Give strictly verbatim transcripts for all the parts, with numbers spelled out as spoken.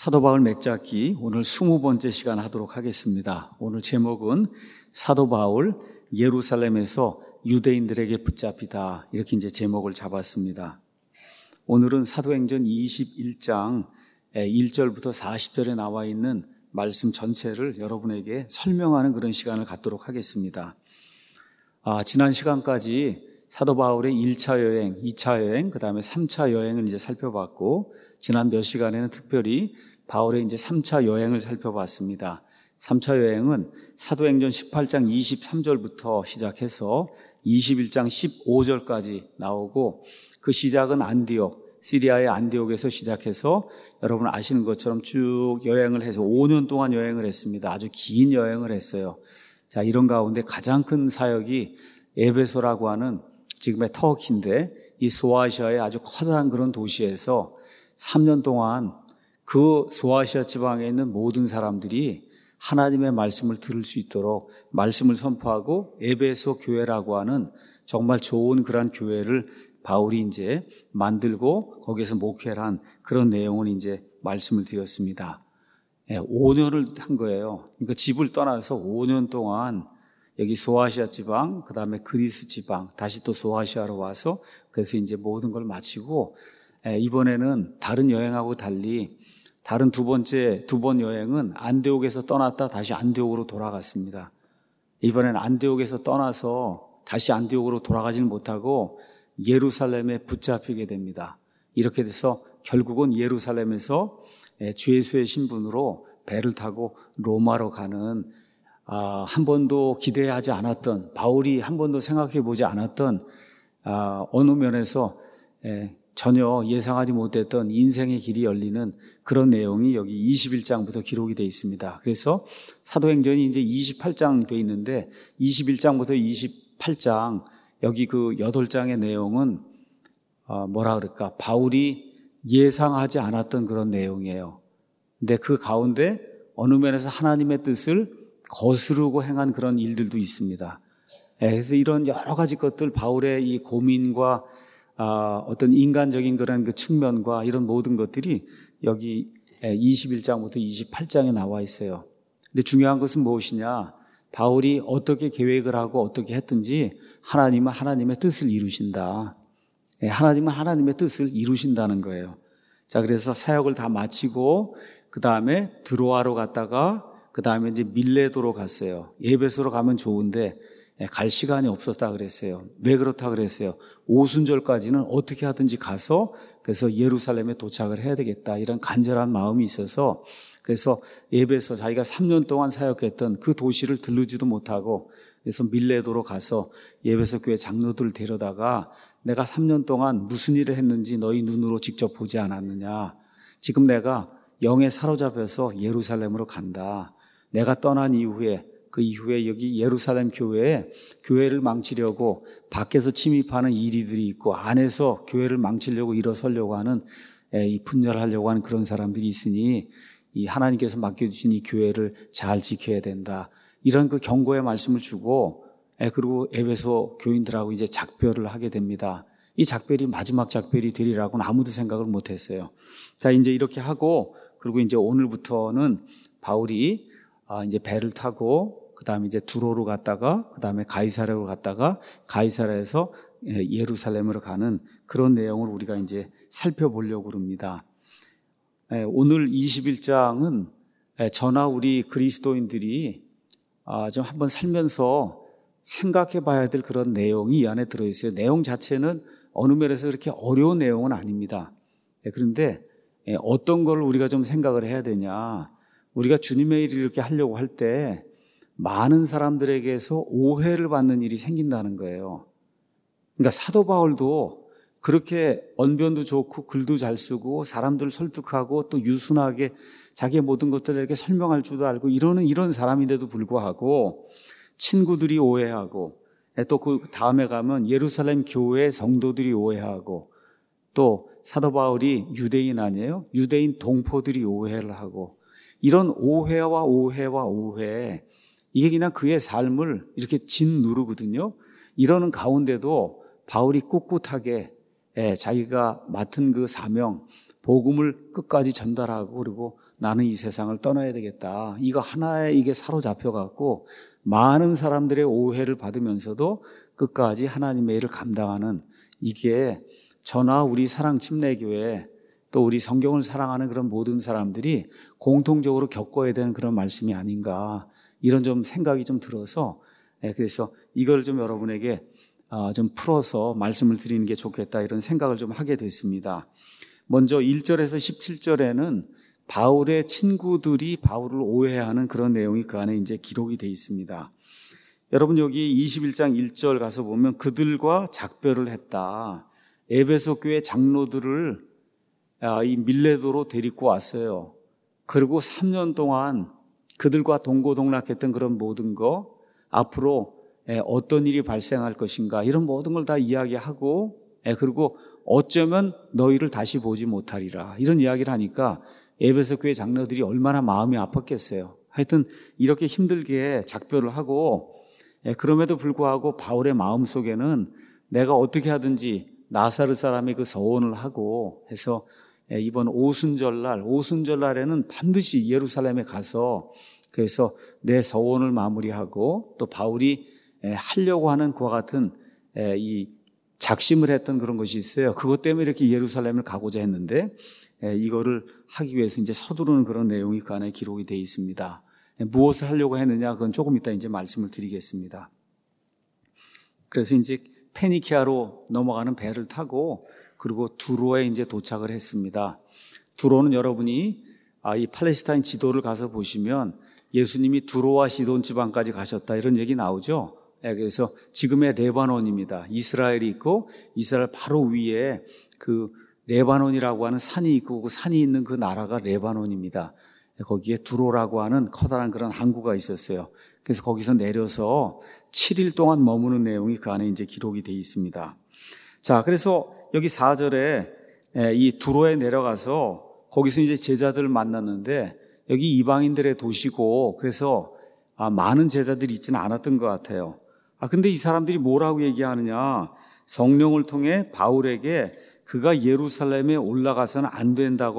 사도 바울 맥잡기 오늘 스무 번째 시간 하도록 하겠습니다. 오늘 제목은 사도 바울 예루살렘에서 유대인들에게 붙잡히다, 이렇게 이제 제목을 잡았습니다. 오늘은 사도행전 이십일 장 일 절부터 사십 절에 나와 있는 말씀 전체를 여러분에게 설명하는 그런 시간을 갖도록 하겠습니다. 아, 지난 시간까지 사도 바울의 일 차 여행, 이 차 여행, 그 다음에 삼 차 여행을 이제 살펴봤고, 지난 몇 시간에는 특별히 바울의 이제 삼 차 여행을 살펴봤습니다. 삼 차 여행은 사도행전 십팔 장 이십삼 절부터 시작해서 이십일 장 십오 절까지 나오고, 그 시작은 안디옥, 시리아의 안디옥에서 시작해서 여러분 아시는 것처럼 쭉 여행을 해서 오 년 동안 여행을 했습니다. 아주 긴 여행을 했어요. 자, 이런 가운데 가장 큰 사역이 에베소라고 하는 지금의 터키인데, 이 소아시아의 아주 커다란 그런 도시에서 삼 년 동안 그 소아시아 지방에 있는 모든 사람들이 하나님의 말씀을 들을 수 있도록 말씀을 선포하고, 에베소 교회라고 하는 정말 좋은 그런 교회를 바울이 이제 만들고 거기에서 목회를 한 그런 내용을 이제 말씀을 드렸습니다. 예, 오 년을 한 거예요. 그러니까 집을 떠나서 오 년 동안 여기 소아시아 지방, 그 다음에 그리스 지방, 다시 또 소아시아로 와서 그래서 이제 모든 걸 마치고, 예, 이번에는 다른 여행하고 달리 다른 두 번째, 두 번 여행은 안디옥에서 떠났다 다시 안디옥으로 돌아갔습니다. 이번에는 안디옥에서 떠나서 다시 안디옥으로 돌아가지는 못하고 예루살렘에 붙잡히게 됩니다. 이렇게 돼서 결국은 예루살렘에서 주 예수의 신분으로 배를 타고 로마로 가는, 아, 한 번도 기대하지 않았던, 바울이 한 번도 생각해 보지 않았던, 아, 어느 면에서 에, 전혀 예상하지 못했던 인생의 길이 열리는 그런 내용이 여기 이십일 장부터 기록이 되어 있습니다. 그래서 사도행전이 이제 이십팔 장 되어 있는데, 이십일 장부터 이십팔 장, 여기 그 여덟 장의 내용은 어, 뭐라 그럴까, 바울이 예상하지 않았던 그런 내용이에요. 근데 그 가운데 어느 면에서 하나님의 뜻을 거스르고 행한 그런 일들도 있습니다. 그래서 이런 여러 가지 것들, 바울의 이 고민과 아, 어떤 인간적인 그런 그 측면과 이런 모든 것들이 여기 이십일 장부터 이십팔 장에 나와 있어요. 근데 중요한 것은 무엇이냐? 바울이 어떻게 계획을 하고 어떻게 했든지 하나님은 하나님의 뜻을 이루신다. 하나님은 하나님의 뜻을 이루신다는 거예요. 자, 그래서 사역을 다 마치고 그 다음에 드로아로 갔다가 그 다음에 이제 밀레도로 갔어요. 에베소로 가면 좋은데 갈 시간이 없었다 그랬어요. 왜 그렇다 그랬어요? 오순절까지는 어떻게 하든지 가서 그래서 예루살렘에 도착을 해야 되겠다, 이런 간절한 마음이 있어서, 그래서 에베소, 자기가 삼 년 동안 사역했던 그 도시를 들르지도 못하고 그래서 밀레도로 가서 에베소 교회 장로들을 데려다가 내가 삼 년 동안 무슨 일을 했는지 너희 눈으로 직접 보지 않았느냐? 지금 내가 영에 사로잡혀서 예루살렘으로 간다. 내가 떠난 이후에, 그 이후에 여기 예루살렘 교회에 교회를 망치려고 밖에서 침입하는 이리들이 있고 안에서 교회를 망치려고 일어서려고 하는, 이 분열하려고 하는 그런 사람들이 있으니 이 하나님께서 맡겨주신 이 교회를 잘 지켜야 된다, 이런 그 경고의 말씀을 주고, 그리고 에베소 교인들하고 이제 작별을 하게 됩니다. 이 작별이 마지막 작별이 되리라고는 아무도 생각을 못했어요. 자, 이제 이렇게 하고, 그리고 이제 오늘부터는 바울이 이제 배를 타고 그 다음에 이제 두로로 갔다가 그 다음에 가이사랴로 갔다가 가이사랴에서 예루살렘으로 가는 그런 내용을 우리가 이제 살펴보려고 합니다. 오늘 이십일 장은 저나 우리 그리스도인들이 좀 한번 살면서 생각해 봐야 될 그런 내용이 이 안에 들어있어요. 내용 자체는 어느 면에서 그렇게 어려운 내용은 아닙니다. 그런데 어떤 걸 우리가 좀 생각을 해야 되냐, 우리가 주님의 일을 이렇게 하려고 할 때 많은 사람들에게서 오해를 받는 일이 생긴다는 거예요. 그러니까 사도 바울도 그렇게 언변도 좋고 글도 잘 쓰고 사람들을 설득하고 또 유순하게 자기의 모든 것들을 이렇게 설명할 줄도 알고 이러는 이런 사람인데도 불구하고 친구들이 오해하고, 또 그 다음에 가면 예루살렘 교회 성도들이 오해하고, 또 사도 바울이 유대인 아니에요? 유대인 동포들이 오해를 하고, 이런 오해와 오해와 오해, 이게 그냥 그의 삶을 이렇게 짓누르거든요. 이러는 가운데도 바울이 꿋꿋하게 자기가 맡은 그 사명, 복음을 끝까지 전달하고 그리고 나는 이 세상을 떠나야 되겠다. 이거 하나에 이게 사로잡혀 갖고 많은 사람들의 오해를 받으면서도 끝까지 하나님의 일을 감당하는 이게 저나 우리 사랑 침례교회 또 우리 성경을 사랑하는 그런 모든 사람들이 공통적으로 겪어야 되는 그런 말씀이 아닌가 이런 좀 생각이 좀 들어서 그래서 이걸 좀 여러분에게 좀 풀어서 말씀을 드리는 게 좋겠다 이런 생각을 좀 하게 됐습니다. 먼저 일 절에서 십칠 절에는 바울의 친구들이 바울을 오해하는 그런 내용이 그 안에 이제 기록이 되어 있습니다. 여러분 여기 이십일 장 일 절 가서 보면 그들과 작별을 했다. 에베소 교회 장로들을 이 밀레도로 데리고 왔어요. 그리고 삼 년 동안 그들과 동고동락했던 그런 모든 거 앞으로 어떤 일이 발생할 것인가 이런 모든 걸 다 이야기하고 그리고 어쩌면 너희를 다시 보지 못하리라 이런 이야기를 하니까 에베소 교회 장로들이 얼마나 마음이 아팠겠어요. 하여튼 이렇게 힘들게 작별을 하고 그럼에도 불구하고 바울의 마음속에는 내가 어떻게 하든지 나사르 사람의 그 서원을 하고 해서 이번 오순절날 오순절날에는 반드시 예루살렘에 가서 그래서 내 서원을 마무리하고 또 바울이 하려고 하는 그와 같은 이 작심을 했던 그런 것이 있어요. 그것 때문에 이렇게 예루살렘을 가고자 했는데 이거를 하기 위해서 이제 서두르는 그런 내용이 그 안에 기록이 되어 있습니다. 무엇을 하려고 했느냐 그건 조금 이따 이제 말씀을 드리겠습니다. 그래서 이제 페니키아로 넘어가는 배를 타고 그리고 두로에 이제 도착을 했습니다. 두로는 여러분이 이 팔레스타인 지도를 가서 보시면 예수님이 두로와 시돈 지방까지 가셨다 이런 얘기 나오죠. 그래서 지금의 레바논입니다. 이스라엘이 있고 이스라엘 바로 위에 그 레바논이라고 하는 산이 있고 그 산이 있는 그 나라가 레바논입니다. 거기에 두로라고 하는 커다란 그런 항구가 있었어요. 그래서 거기서 내려서 칠 일 동안 머무는 내용이 그 안에 이제 기록이 되어 있습니다. 자, 그래서 여기 사 절에 이 두로에 내려가서 거기서 이제 제자들을 만났는데 여기 이방인들의 도시고 그래서 많은 제자들이 있지는 않았던 것 같아요. 아, 근데 이 사람들이 뭐라고 얘기하느냐. 성령을 통해 바울에게 그가 예루살렘에 올라가서는 안 된다고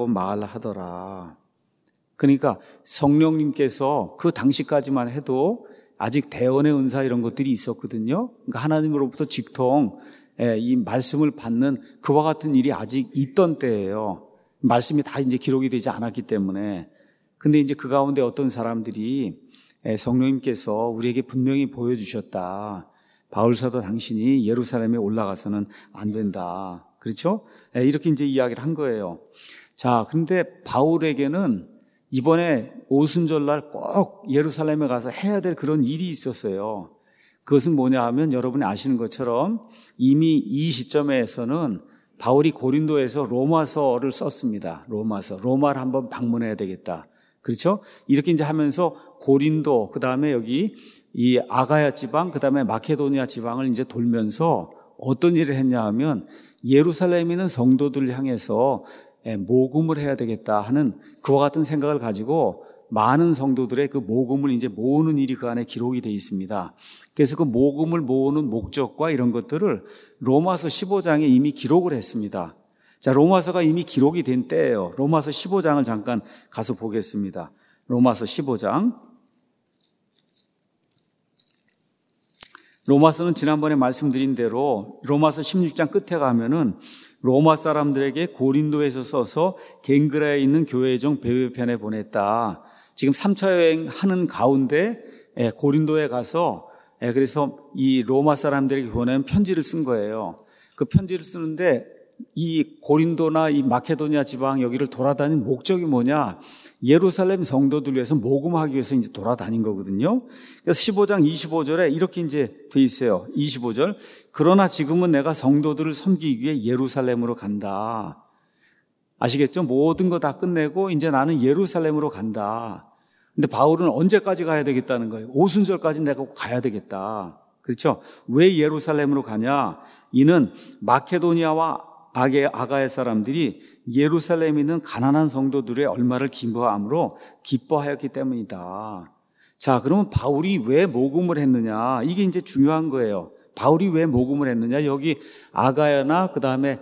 말하더라. 그러니까 성령님께서 그 당시까지만 해도 아직 대언의 은사 이런 것들이 있었거든요. 그러니까 하나님으로부터 직통 이 말씀을 받는 그와 같은 일이 아직 있던 때예요. 말씀이 다 이제 기록이 되지 않았기 때문에. 근데 이제 그 가운데 어떤 사람들이 성령님께서 우리에게 분명히 보여주셨다. 바울 사도 당신이 예루살렘에 올라가서는 안 된다. 그렇죠? 이렇게 이제 이야기를 한 거예요. 자, 근데 바울에게는 이번에 오순절날 꼭 예루살렘에 가서 해야 될 그런 일이 있었어요. 그것은 뭐냐 하면 여러분이 아시는 것처럼 이미 이 시점에서는 바울이 고린도에서 로마서를 썼습니다. 로마서. 로마를 한번 방문해야 되겠다. 그렇죠? 이렇게 이제 하면서 고린도, 그 다음에 여기 이 아가야 지방, 그 다음에 마케도니아 지방을 이제 돌면서 어떤 일을 했냐 하면 예루살렘에 있는 성도들을 향해서 모금을 해야 되겠다 하는 그와 같은 생각을 가지고 많은 성도들의 그 모금을 이제 모으는 일이 그 안에 기록이 되어 있습니다. 그래서 그 모금을 모으는 목적과 이런 것들을 로마서 십오 장에 이미 기록을 했습니다. 자, 로마서가 이미 기록이 된 때예요. 로마서 십오 장을 잠깐 가서 보겠습니다. 로마서 십오 장. 로마서는 지난번에 말씀드린 대로 로마서 십육 장 끝에 가면은 로마 사람들에게 고린도에서 써서 갱그라에 있는 교회종 베베편에 보냈다. 지금 삼 차 여행하는 가운데 고린도에 가서 그래서 이 로마 사람들에게 보낸 편지를 쓴 거예요. 그 편지를 쓰는데 이 고린도나 이 마케도니아 지방 여기를 돌아다닌 목적이 뭐냐? 예루살렘 성도들 위해서 모금하기 위해서 이제 돌아다닌 거거든요. 그래서 십오 장 이십오 절에 이렇게 이제 돼 있어요. 이십오 절. 그러나 지금은 내가 성도들을 섬기기 위해 예루살렘으로 간다. 아시겠죠? 모든 거 다 끝내고 이제 나는 예루살렘으로 간다. 근데 바울은 언제까지 가야 되겠다는 거예요? 오순절까지 내가 가야 되겠다. 그렇죠? 왜 예루살렘으로 가냐? 이는 마케도니아와 아게, 아가의 사람들이 예루살렘에 있는 가난한 성도들의 얼마를 기뻐함으로 기뻐하였기 때문이다. 자, 그러면 바울이 왜 모금을 했느냐? 이게 이제 중요한 거예요. 바울이 왜 모금을 했느냐? 여기 아가야나 그 다음에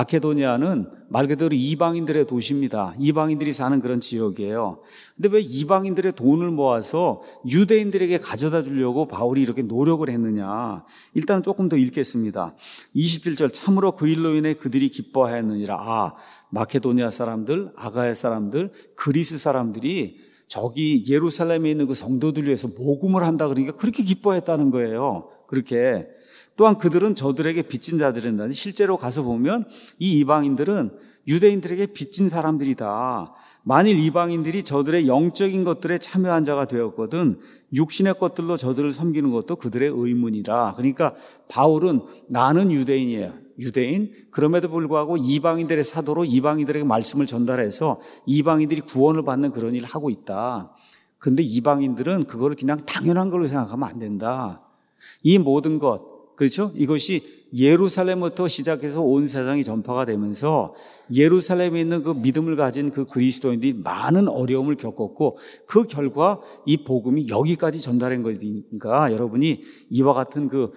마케도니아는 말 그대로 이방인들의 도시입니다. 이방인들이 사는 그런 지역이에요. 근데 왜 이방인들의 돈을 모아서 유대인들에게 가져다 주려고 바울이 이렇게 노력을 했느냐? 일단 조금 더 읽겠습니다. 이십칠 절 참으로 그 일로 인해 그들이 기뻐하였느니라. 아, 마케도니아 사람들, 아가야 사람들, 그리스 사람들이 저기 예루살렘에 있는 그 성도들 위해서 모금을 한다 그러니까 그렇게 기뻐했다는 거예요. 그렇게. 또한 그들은 저들에게 빚진 자들이다. 실제로 가서 보면 이 이방인들은 유대인들에게 빚진 사람들이다. 만일 이방인들이 저들의 영적인 것들에 참여한 자가 되었거든 육신의 것들로 저들을 섬기는 것도 그들의 의문이다. 그러니까 바울은 나는 유대인이에요. 유대인. 그럼에도 불구하고 이방인들의 사도로 이방인들에게 말씀을 전달해서 이방인들이 구원을 받는 그런 일을 하고 있다. 그런데 이방인들은 그거를 그냥 당연한 걸로 생각하면 안 된다. 이 모든 것, 그렇죠? 이것이 예루살렘부터 시작해서 온 세상이 전파가 되면서 예루살렘에 있는 그 믿음을 가진 그 그리스도인들이 많은 어려움을 겪었고 그 결과 이 복음이 여기까지 전달한 거니까 여러분이 이와 같은 그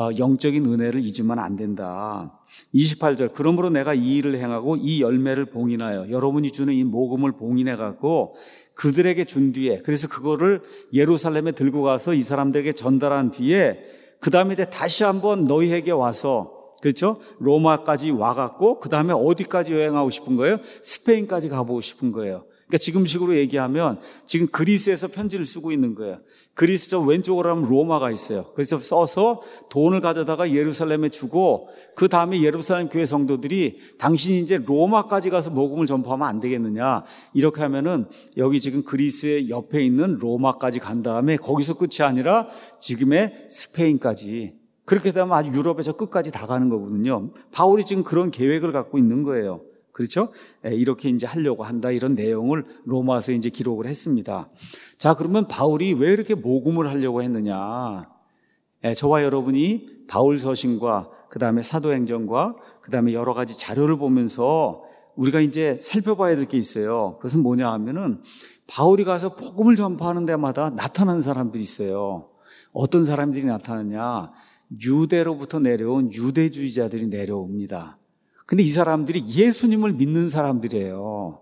영적인 은혜를 잊으면 안 된다. 이십팔 절 그러므로 내가 이 일을 행하고 이 열매를 봉인하여 여러분이 주는 이 복음을 봉인해 갖고 그들에게 준 뒤에 그래서 그거를 예루살렘에 들고 가서 이 사람들에게 전달한 뒤에 그 다음에 이제 다시 한번 너희에게 와서 그렇죠? 로마까지 와갖고 그 다음에 어디까지 여행하고 싶은 거예요? 스페인까지 가보고 싶은 거예요. 그러니까 지금식으로 얘기하면 지금 그리스에서 편지를 쓰고 있는 거예요. 그리스 저 왼쪽으로 하면 로마가 있어요. 그래서 써서 돈을 가져다가 예루살렘에 주고 그 다음에 예루살렘 교회 성도들이 당신이 이제 로마까지 가서 복음을 전파하면 안 되겠느냐. 이렇게 하면은 여기 지금 그리스의 옆에 있는 로마까지 간 다음에 거기서 끝이 아니라 지금의 스페인까지. 그렇게 되면 아주 유럽에서 끝까지 다 가는 거거든요. 바울이 지금 그런 계획을 갖고 있는 거예요. 그렇죠? 이렇게 이제 하려고 한다. 이런 내용을 로마서 이제 기록을 했습니다. 자, 그러면 바울이 왜 이렇게 모금을 하려고 했느냐? 저와 여러분이 바울 서신과 그 다음에 사도행전과 그 다음에 여러 가지 자료를 보면서 우리가 이제 살펴봐야 될 게 있어요. 그것은 뭐냐 하면은 바울이 가서 복음을 전파하는 데마다 나타나는 사람들이 있어요. 어떤 사람들이 나타나냐? 유대로부터 내려온 유대주의자들이 내려옵니다. 근데 이 사람들이 예수님을 믿는 사람들이에요.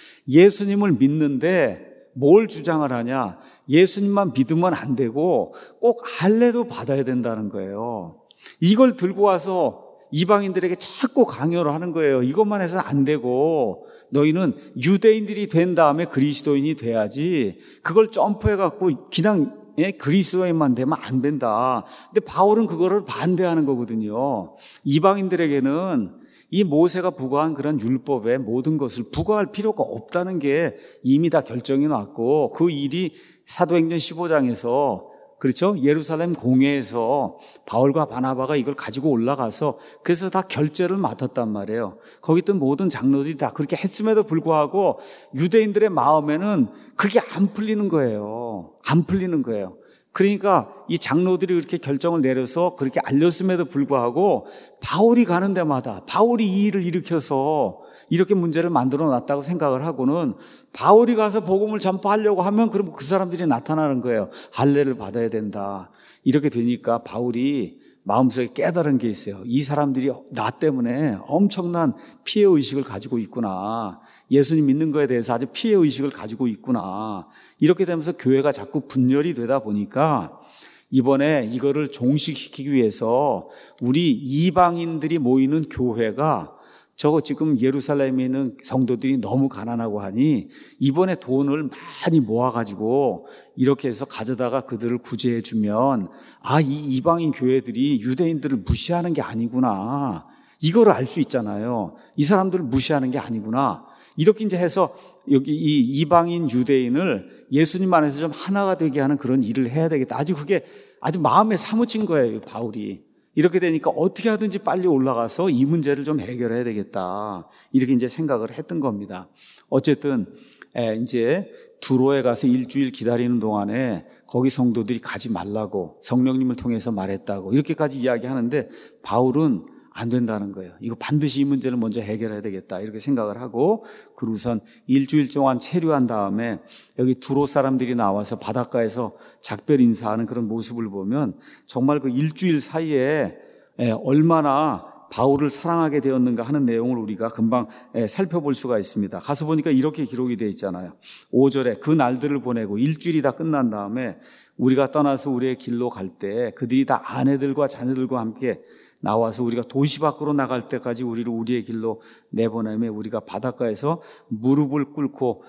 예수님을 믿는데 뭘 주장을 하냐? 예수님만 믿으면 안 되고 꼭 할례도 받아야 된다는 거예요. 이걸 들고 와서 이방인들에게 자꾸 강요를 하는 거예요. 이것만 해서는 안 되고 너희는 유대인들이 된 다음에 그리스도인이 돼야지 그걸 점프해갖고 그냥 그리스도인만 되면 안 된다. 근데 바울은 그거를 반대하는 거거든요. 이방인들에게는 이 모세가 부과한 그런 율법의 모든 것을 부과할 필요가 없다는 게 이미 다 결정이 났고 그 일이 사도행전 십오 장에서 그렇죠? 예루살렘 공회에서 바울과 바나바가 이걸 가지고 올라가서 그래서 다 결제를 맡았단 말이에요. 거기 있던 모든 장로들이 다 그렇게 했음에도 불구하고 유대인들의 마음에는 그게 안 풀리는 거예요. 안 풀리는 거예요. 그러니까 이 장로들이 그렇게 결정을 내려서 그렇게 알렸음에도 불구하고 바울이 가는 데마다 바울이 이 일을 일으켜서 이렇게 문제를 만들어 놨다고 생각을 하고는 바울이 가서 복음을 전파하려고 하면 그럼 그 사람들이 나타나는 거예요. 할례를 받아야 된다. 이렇게 되니까 바울이 마음속에 깨달은 게 있어요. 이 사람들이 나 때문에 엄청난 피해의식을 가지고 있구나. 예수님 믿는 거에 대해서 아주 피해의식을 가지고 있구나. 이렇게 되면서 교회가 자꾸 분열이 되다 보니까 이번에 이거를 종식시키기 위해서 우리 이방인들이 모이는 교회가 저거 지금 예루살렘에 있는 성도들이 너무 가난하고 하니 이번에 돈을 많이 모아가지고 이렇게 해서 가져다가 그들을 구제해 주면 아, 이 이방인 교회들이 유대인들을 무시하는 게 아니구나. 이거를 알 수 있잖아요. 이 사람들을 무시하는 게 아니구나. 이렇게 이제 해서 여기 이 이방인 유대인을 예수님 안에서 좀 하나가 되게 하는 그런 일을 해야 되겠다. 아주 그게 아주 마음에 사무친 거예요, 바울이. 이렇게 되니까 어떻게 하든지 빨리 올라가서 이 문제를 좀 해결해야 되겠다. 이렇게 이제 생각을 했던 겁니다. 어쨌든, 이제 두로에 가서 일주일 기다리는 동안에 거기 성도들이 가지 말라고 성령님을 통해서 말했다고 이렇게까지 이야기하는데 바울은 안 된다는 거예요. 이거 반드시 이 문제를 먼저 해결해야 되겠다 이렇게 생각을 하고 그러고선 일주일 동안 체류한 다음에 여기 두로 사람들이 나와서 바닷가에서 작별 인사하는 그런 모습을 보면 정말 그 일주일 사이에 얼마나 바울을 사랑하게 되었는가 하는 내용을 우리가 금방 살펴볼 수가 있습니다. 가서 보니까 이렇게 기록이 되어 있잖아요. 오 절에 그 날들을 보내고 일주일이 다 끝난 다음에 우리가 떠나서 우리의 길로 갈 때 그들이 다 아내들과 자녀들과 함께 나와서 우리가 도시 밖으로 나갈 때까지 우리를 우리의 길로 내보내며 우리가 바닷가에서 무릎을 꿇고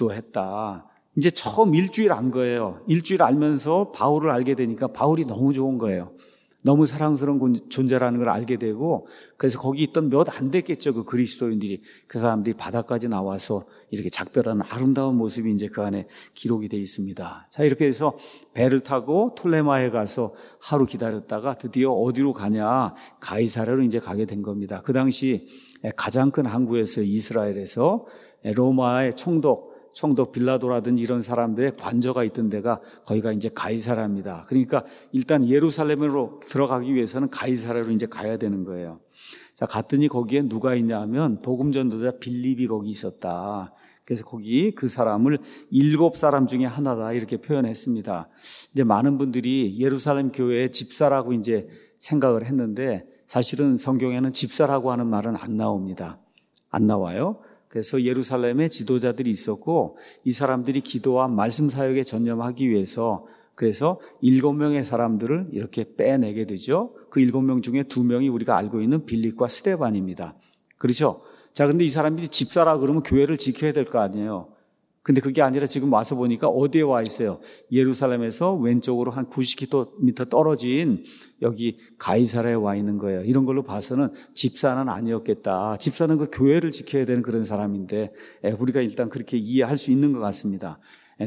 기도했다. 이제 처음 일주일 안 거예요. 일주일 알면서 바울을 알게 되니까 바울이 너무 좋은 거예요. 너무 사랑스러운 존재라는 걸 알게 되고 그래서 거기 있던 몇 안 됐겠죠. 그 그리스도인들이 그 사람들이 바다까지 나와서 이렇게 작별하는 아름다운 모습이 이제 그 안에 기록이 되어 있습니다. 자, 이렇게 해서 배를 타고 톨레마에 가서 하루 기다렸다가 드디어 어디로 가냐 가이사랴로 이제 가게 된 겁니다. 그 당시 가장 큰 항구였어요. 이스라엘에서 로마의 총독 총독 빌라도라든지 이런 사람들의 관저가 있던 데가 거기가 이제 가이사랴입니다. 그러니까 일단 예루살렘으로 들어가기 위해서는 가이사랴로 이제 가야 되는 거예요. 자, 갔더니 거기에 누가 있냐 하면 복음 전도자 빌립이 거기 있었다. 그래서 거기 그 사람을 일곱 사람 중에 하나다 이렇게 표현했습니다. 이제 많은 분들이 예루살렘 교회의 집사라고 이제 생각을 했는데 사실은 성경에는 집사라고 하는 말은 안 나옵니다. 안 나와요. 그래서 예루살렘에 지도자들이 있었고 이 사람들이 기도와 말씀 사역에 전념하기 위해서 그래서 일곱 명의 사람들을 이렇게 빼내게 되죠. 그 일곱 명 중에 두 명이 우리가 알고 있는 빌립과 스데반입니다. 그렇죠? 자, 근데 이 사람들이 집사라 그러면 교회를 지켜야 될 거 아니에요. 근데 그게 아니라 지금 와서 보니까 어디에 와 있어요? 예루살렘에서 왼쪽으로 한 구십 킬로미터 떨어진 여기 가이사랴에 와 있는 거예요. 이런 걸로 봐서는 집사는 아니었겠다. 집사는 그 교회를 지켜야 되는 그런 사람인데 우리가 일단 그렇게 이해할 수 있는 것 같습니다.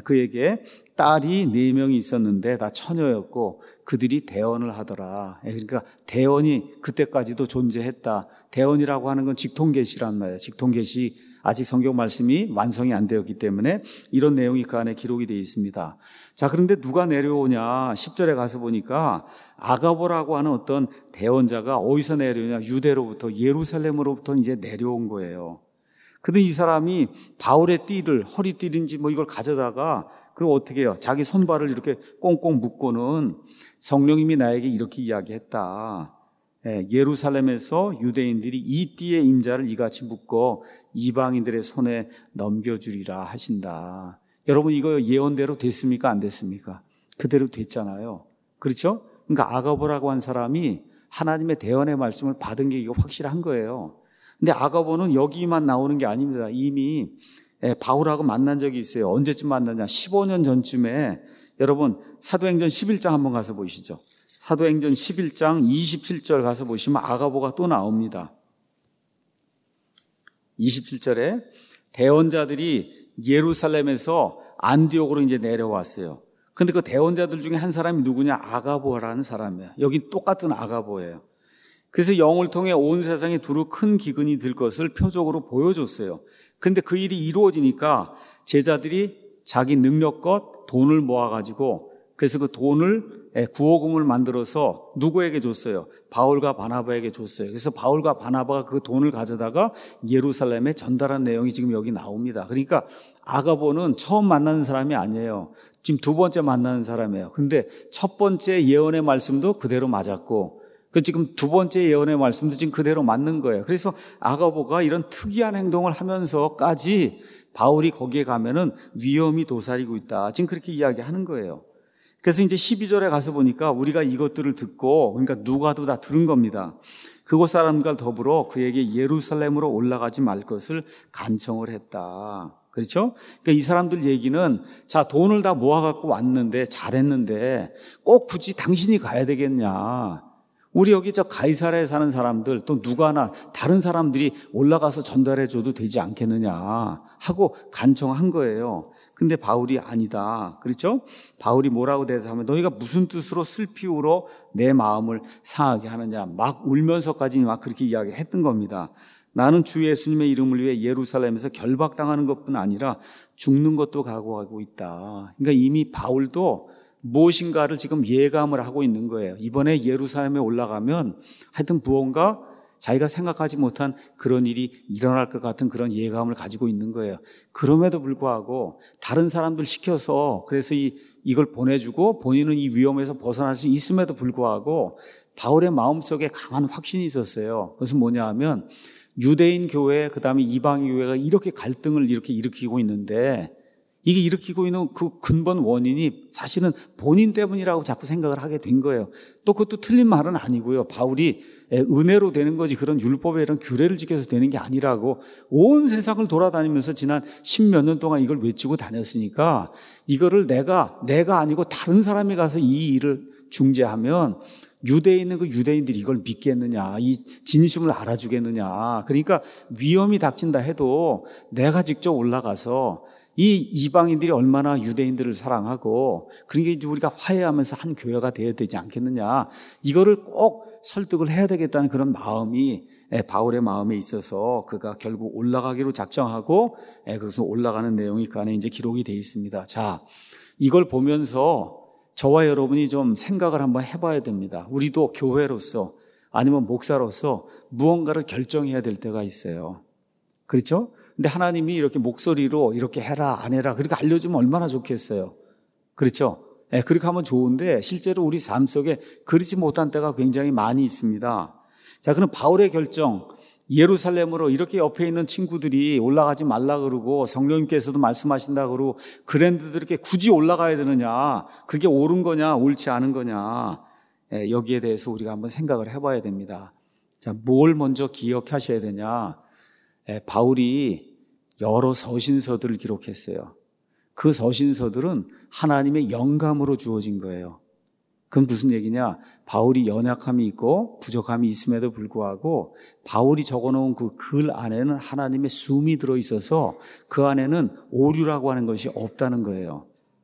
그에게 딸이 네 명이 있었는데 다 처녀였고 그들이 대언을 하더라. 그러니까 대언이 그때까지도 존재했다. 대언이라고 하는 건 직통계시란 말이에요. 직통계시 아직 성경 말씀이 완성이 안 되었기 때문에 이런 내용이 그 안에 기록이 되어 있습니다. 자, 그런데 누가 내려오냐? 십 절에 가서 보니까 아가보라고 하는 어떤 대언자가 어디서 내려오냐? 유대로부터 예루살렘으로부터 이제 내려온 거예요. 근데 이 사람이 바울의 띠를 허리띠인지 뭐 이걸 가져다가 그럼 어떻게 해요? 자기 손발을 이렇게 꽁꽁 묶고는 성령님이 나에게 이렇게 이야기했다. 예루살렘에서 유대인들이 이 띠의 임자를 이같이 묶어 이방인들의 손에 넘겨주리라 하신다. 여러분 이거 예언대로 됐습니까? 안 됐습니까? 그대로 됐잖아요. 그렇죠? 그러니까 아가보라고 한 사람이 하나님의 대언의 말씀을 받은 게 이거 확실한 거예요. 근데 아가보는 여기만 나오는 게 아닙니다. 이미 바울하고 만난 적이 있어요. 언제쯤 만났냐? 십오 년 전쯤에 여러분 사도행전 십일 장 한번 가서 보시죠. 사도행전 십일 장 이십칠 절 가서 보시면 아가보가 또 나옵니다. 이십칠 절에 대언자들이 예루살렘에서 안디옥으로 이제 내려왔어요. 근데 그 대언자들 중에 한 사람이 누구냐? 아가보라는 사람이에요. 여기 똑같은 아가보예요. 그래서 영을 통해 온 세상에 두루 큰 기근이 들 것을 표적으로 보여줬어요. 근데 그 일이 이루어지니까 제자들이 자기 능력껏 돈을 모아가지고 그래서 그 돈을 구호금을 만들어서 누구에게 줬어요? 바울과 바나바에게 줬어요. 그래서 바울과 바나바가 그 돈을 가져다가 예루살렘에 전달한 내용이 지금 여기 나옵니다. 그러니까 아가보는 처음 만나는 사람이 아니에요. 지금 두 번째 만나는 사람이에요. 근데 첫 번째 예언의 말씀도 그대로 맞았고 그 지금 두 번째 예언의 말씀도 지금 그대로 맞는 거예요. 그래서 아가보가 이런 특이한 행동을 하면서까지 바울이 거기에 가면은 위험이 도사리고 있다. 지금 그렇게 이야기하는 거예요. 그래서 이제 십이 절에 가서 보니까 우리가 이것들을 듣고 그러니까 누가도 다 들은 겁니다. 그곳 사람과 더불어 그에게 예루살렘으로 올라가지 말 것을 간청을 했다. 그렇죠? 그러니까 이 사람들 얘기는 자 돈을 다 모아갖고 왔는데 잘했는데 꼭 굳이 당신이 가야 되겠냐. 우리 여기 저 가이사랴에 사는 사람들 또 누가나 다른 사람들이 올라가서 전달해 줘도 되지 않겠느냐 하고 간청한 거예요. 근데 바울이 아니다. 그렇죠? 바울이 뭐라고 대답하면 너희가 무슨 뜻으로 슬피 울어 내 마음을 상하게 하느냐. 막 울면서까지 막 그렇게 이야기를 했던 겁니다. 나는 주 예수님의 이름을 위해 예루살렘에서 결박당하는 것뿐 아니라 죽는 것도 각오하고 있다. 그러니까 이미 바울도 무엇인가를 지금 예감을 하고 있는 거예요. 이번에 예루살렘에 올라가면 하여튼 무언가 자기가 생각하지 못한 그런 일이 일어날 것 같은 그런 예감을 가지고 있는 거예요. 그럼에도 불구하고 다른 사람들 시켜서 그래서 이, 이걸 보내주고 본인은 이 위험에서 벗어날 수 있음에도 불구하고 바울의 마음속에 강한 확신이 있었어요. 그것은 뭐냐 하면 유대인 교회 그다음에 이방 교회가 이렇게 갈등을 이렇게 일으키고 있는데 이게 일으키고 있는 그 근본 원인이 사실은 본인 때문이라고 자꾸 생각을 하게 된 거예요. 또 그것도 틀린 말은 아니고요. 바울이 은혜로 되는 거지 그런 율법에 이런 규례를 지켜서 되는 게 아니라고 온 세상을 돌아다니면서 지난 십몇 년 동안 이걸 외치고 다녔으니까 이거를 내가 내가 아니고 다른 사람이 가서 이 일을 중재하면 유대에 있는 그 유대인들이 이걸 믿겠느냐, 이 진심을 알아주겠느냐. 그러니까 위험이 닥친다 해도 내가 직접 올라가서 이 이방인들이 얼마나 유대인들을 사랑하고 그러니까 이제 우리가 화해하면서 한 교회가 되어야 되지 않겠느냐. 이거를 꼭 설득을 해야 되겠다는 그런 마음이 바울의 마음에 있어서 그가 결국 올라가기로 작정하고 그래서 올라가는 내용이 그 안에 이제 기록이 되어 있습니다. 자, 이걸 보면서 저와 여러분이 좀 생각을 한번 해봐야 됩니다. 우리도 교회로서 아니면 목사로서 무언가를 결정해야 될 때가 있어요. 그렇죠? 근데 하나님이 이렇게 목소리로 이렇게 해라 안 해라 그렇게 알려주면 얼마나 좋겠어요. 그렇죠? 네, 그렇게 하면 좋은데 실제로 우리 삶 속에 그렇지 못한 때가 굉장히 많이 있습니다. 자, 그럼 바울의 결정, 예루살렘으로 이렇게 옆에 있는 친구들이 올라가지 말라 그러고 성령님께서도 말씀하신다 그러고 그랬는데도 이렇게 굳이 올라가야 되느냐, 그게 옳은 거냐 옳지 않은 거냐, 예, 여기에 대해서 우리가 한번 생각을 해봐야 됩니다. 자, 뭘 먼저 기억하셔야 되냐. 예, 바울이 여러 서신서들을 기록했어요. 그 서신서들은 하나님의 영감으로 주어진 거예요. 그건 무슨 얘기냐? 바울이 연약함이 있고 부족함이 있음에도 불구하고 바울이 적어놓은 그 글 안에는 하나님의 숨이 들어있어서 그 안에는 오류라고 하는 것이 없다는 거예요.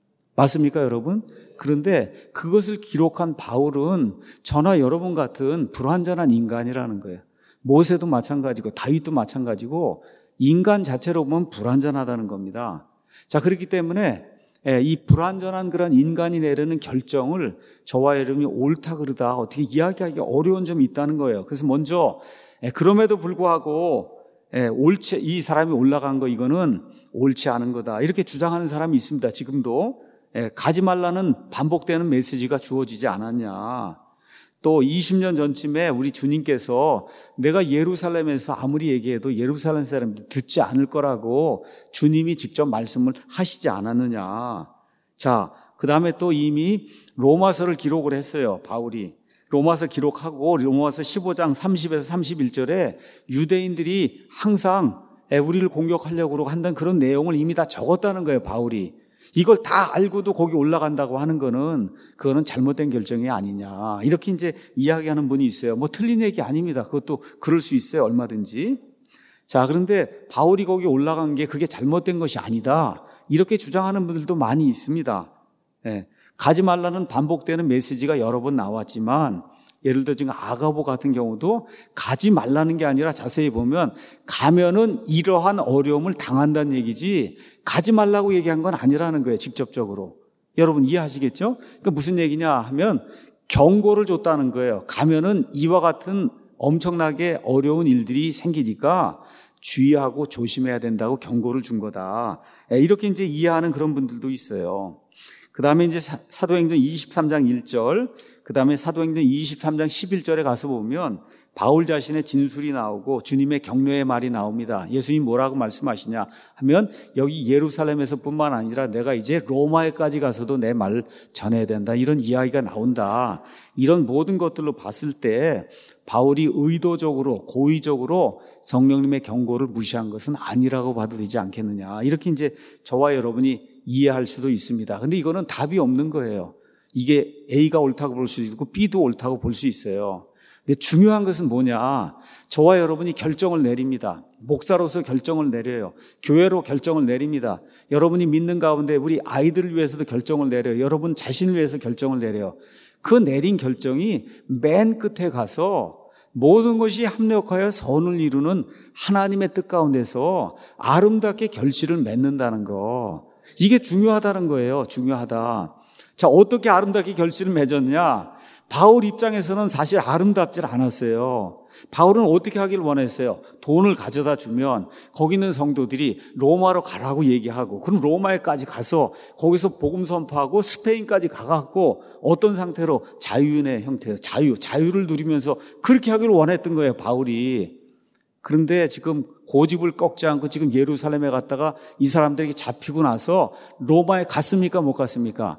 맞습니까, 여러분? 그런데 그것을 기록한 바울은 저나 여러분 같은 불완전한 인간이라는 거예요. 모세도 마찬가지고 다윗도 마찬가지고 인간 자체로 보면 불완전하다는 겁니다. 자, 그렇기 때문에 이 불완전한 그런 인간이 내리는 결정을 저와 여러분이 옳다 그르다 어떻게 이야기하기 어려운 점이 있다는 거예요. 그래서 먼저 그럼에도 불구하고 옳지, 이 사람이 올라간 거 이거는 옳지 않은 거다 이렇게 주장하는 사람이 있습니다. 지금도 가지 말라는 반복되는 메시지가 주어지지 않았냐. 또 이십 년 전쯤에 우리 주님께서 내가 예루살렘에서 아무리 얘기해도 예루살렘 사람들 듣지 않을 거라고 주님이 직접 말씀을 하시지 않았느냐. 자, 그 다음에 또 이미 로마서를 기록을 했어요. 바울이. 로마서 기록하고 로마서 십오 장 삼십에서 삼십일 절에 유대인들이 항상 우리를 공격하려고 한다는 그런 내용을 이미 다 적었다는 거예요. 바울이. 이걸 다 알고도 거기 올라간다고 하는 거는 그거는 잘못된 결정이 아니냐 이렇게 이제 이야기하는 분이 있어요. 뭐 틀린 얘기 아닙니다. 그것도 그럴 수 있어요. 얼마든지. 자, 그런데 바울이 거기 올라간 게 그게 잘못된 것이 아니다 이렇게 주장하는 분들도 많이 있습니다. 예, 가지 말라는 반복되는 메시지가 여러 번 나왔지만 예를 들어 지금 아가보 같은 경우도 가지 말라는 게 아니라 자세히 보면 가면은 이러한 어려움을 당한다는 얘기지 가지 말라고 얘기한 건 아니라는 거예요. 직접적으로. 여러분 이해하시겠죠? 그러니까 무슨 얘기냐 하면 경고를 줬다는 거예요. 가면은 이와 같은 엄청나게 어려운 일들이 생기니까 주의하고 조심해야 된다고 경고를 준 거다. 이렇게 이제 이해하는 그런 분들도 있어요. 그 다음에 이제 사도행전 이십삼 장 일 절, 그 다음에 사도행전 이십삼 장 십일 절에 가서 보면 바울 자신의 진술이 나오고 주님의 격려의 말이 나옵니다. 예수님 뭐라고 말씀하시냐 하면 여기 예루살렘에서 뿐만 아니라 내가 이제 로마에까지 가서도 내 말을 전해야 된다. 이런 이야기가 나온다. 이런 모든 것들로 봤을 때 바울이 의도적으로 고의적으로 성령님의 경고를 무시한 것은 아니라고 봐도 되지 않겠느냐. 이렇게 이제 저와 여러분이 이해할 수도 있습니다. 근데 이거는 답이 없는 거예요. 이게 A가 옳다고 볼 수 있고 B도 옳다고 볼 수 있어요. 근데 중요한 것은 뭐냐? 저와 여러분이 결정을 내립니다. 목사로서 결정을 내려요. 교회로 결정을 내립니다. 여러분이 믿는 가운데 우리 아이들을 위해서도 결정을 내려요. 여러분 자신을 위해서 결정을 내려요. 그 내린 결정이 맨 끝에 가서 모든 것이 합력하여 선을 이루는 하나님의 뜻 가운데서 아름답게 결실을 맺는다는 거. 이게 중요하다는 거예요. 중요하다. 자, 어떻게 아름답게 결실을 맺었냐? 바울 입장에서는 사실 아름답지 않았어요. 바울은 어떻게 하길 원했어요? 돈을 가져다 주면 거기 있는 성도들이 로마로 가라고 얘기하고, 그럼 로마에까지 가서 거기서 복음 선포하고 스페인까지 가갖고 어떤 상태로? 자유인의 형태로 자유, 자유를 누리면서 그렇게 하길 원했던 거예요, 바울이. 그런데 지금 고집을 꺾지 않고 지금 예루살렘에 갔다가 이 사람들에게 잡히고 나서 로마에 갔습니까? 못 갔습니까?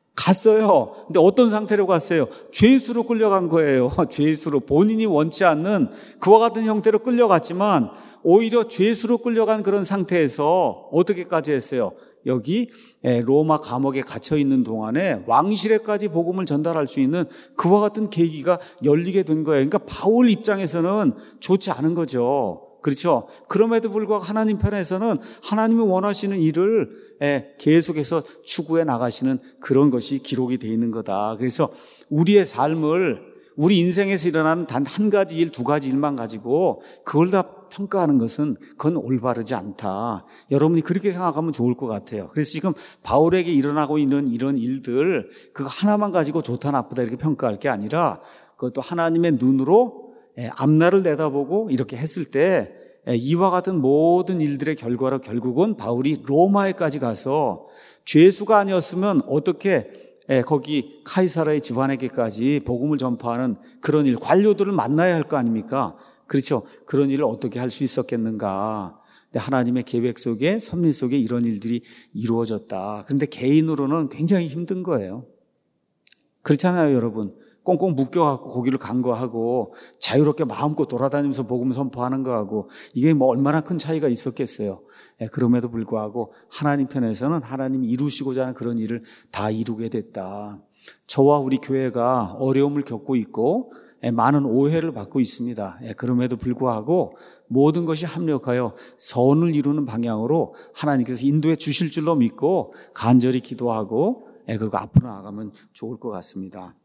갔어요. 근데 어떤 상태로 갔어요? 죄수로 끌려간 거예요. 죄수로. 본인이 원치 않는 그와 같은 형태로 끌려갔지만 오히려 죄수로 끌려간 그런 상태에서 어떻게까지 했어요? 여기 로마 감옥에 갇혀 있는 동안에 왕실에까지 복음을 전달할 수 있는 그와 같은 계기가 열리게 된 거예요. 그러니까 바울 입장에서는 좋지 않은 거죠. 그렇죠? 그럼에도 불구하고 하나님 편에서는 하나님이 원하시는 일을 계속해서 추구해 나가시는 그런 것이 기록이 되어 있는 거다. 그래서 우리의 삶을, 우리 인생에서 일어나는 단 한 가지 일, 두 가지 일만 가지고 그걸 다 평가하는 것은 그건 올바르지 않다. 여러분이 그렇게 생각하면 좋을 것 같아요. 그래서 지금 바울에게 일어나고 있는 이런 일들, 그거 하나만 가지고 좋다 나쁘다 이렇게 평가할 게 아니라 그것도 하나님의 눈으로 앞날을 내다보고 이렇게 했을 때 이와 같은 모든 일들의 결과로 결국은 바울이 로마에까지 가서 죄수가 아니었으면 어떻게 거기 카이사라의 집안에게까지 복음을 전파하는 그런 일, 관료들을 만나야 할 거 아닙니까? 그렇죠. 그런 일을 어떻게 할 수 있었겠는가. 하나님의 계획 속에, 섭리 속에 이런 일들이 이루어졌다. 그런데 개인으로는 굉장히 힘든 거예요. 그렇잖아요, 여러분. 꽁꽁 묶여갖고 거기를 간 거하고 자유롭게 마음껏 돌아다니면서 복음 선포하는 거하고 이게 뭐 얼마나 큰 차이가 있었겠어요. 예, 그럼에도 불구하고 하나님 편에서는 하나님이 이루시고자 하는 그런 일을 다 이루게 됐다. 저와 우리 교회가 어려움을 겪고 있고 예, 많은 오해를 받고 있습니다. 예, 그럼에도 불구하고 모든 것이 합력하여 선을 이루는 방향으로 하나님께서 인도해 주실 줄로 믿고 간절히 기도하고 예, 그리고 앞으로 나가면 좋을 것 같습니다.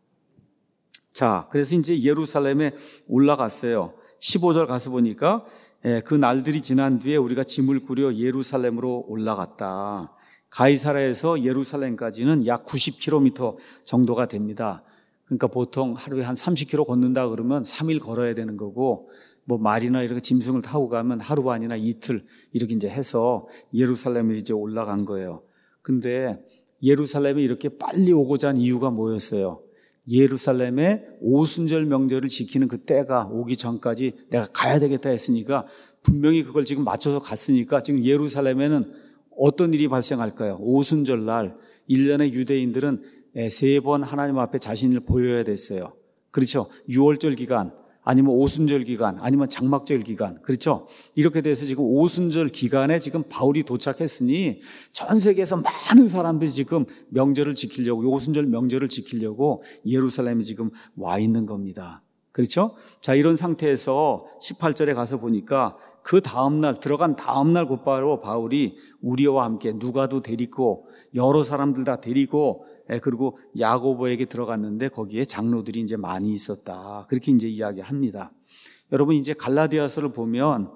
자, 그래서 이제 예루살렘에 올라갔어요. 십오 절 가서 보니까 예, 그 날들이 지난 뒤에 우리가 짐을 꾸려 예루살렘으로 올라갔다. 가이사라에서 예루살렘까지는 약 구십 킬로미터 정도가 됩니다. 그러니까 보통 하루에 한 삼십 킬로미터 걷는다 그러면 삼 일 걸어야 되는 거고, 뭐 말이나 이렇게 짐승을 타고 가면 하루 반이나 이틀 이렇게 이제 해서 예루살렘에 이제 올라간 거예요. 근데 예루살렘에 이렇게 빨리 오고자 한 이유가 뭐였어요? 예루살렘에 오순절 명절을 지키는 그 때가 오기 전까지 내가 가야 되겠다 했으니까 분명히 그걸 지금 맞춰서 갔으니까 지금 예루살렘에는 어떤 일이 발생할까요? 오순절 날 일 년에 유대인들은 세 번 하나님 앞에 자신을 보여야 됐어요. 그렇죠? 유월절 기간, 아니면 오순절 기간, 아니면 장막절 기간. 그렇죠? 이렇게 돼서 지금 오순절 기간에 지금 바울이 도착했으니 전 세계에서 많은 사람들이 지금 명절을 지키려고, 오순절 명절을 지키려고 예루살렘에 지금 와 있는 겁니다. 그렇죠? 자, 이런 상태에서 십팔 절에 가서 보니까 그 다음날, 들어간 다음날 곧바로 바울이 우리와 함께 누가도 데리고 여러 사람들 다 데리고 그리고 야고보에게 들어갔는데 거기에 장로들이 이제 많이 있었다. 그렇게 이제 이야기합니다. 여러분 이제 갈라디아서를 보면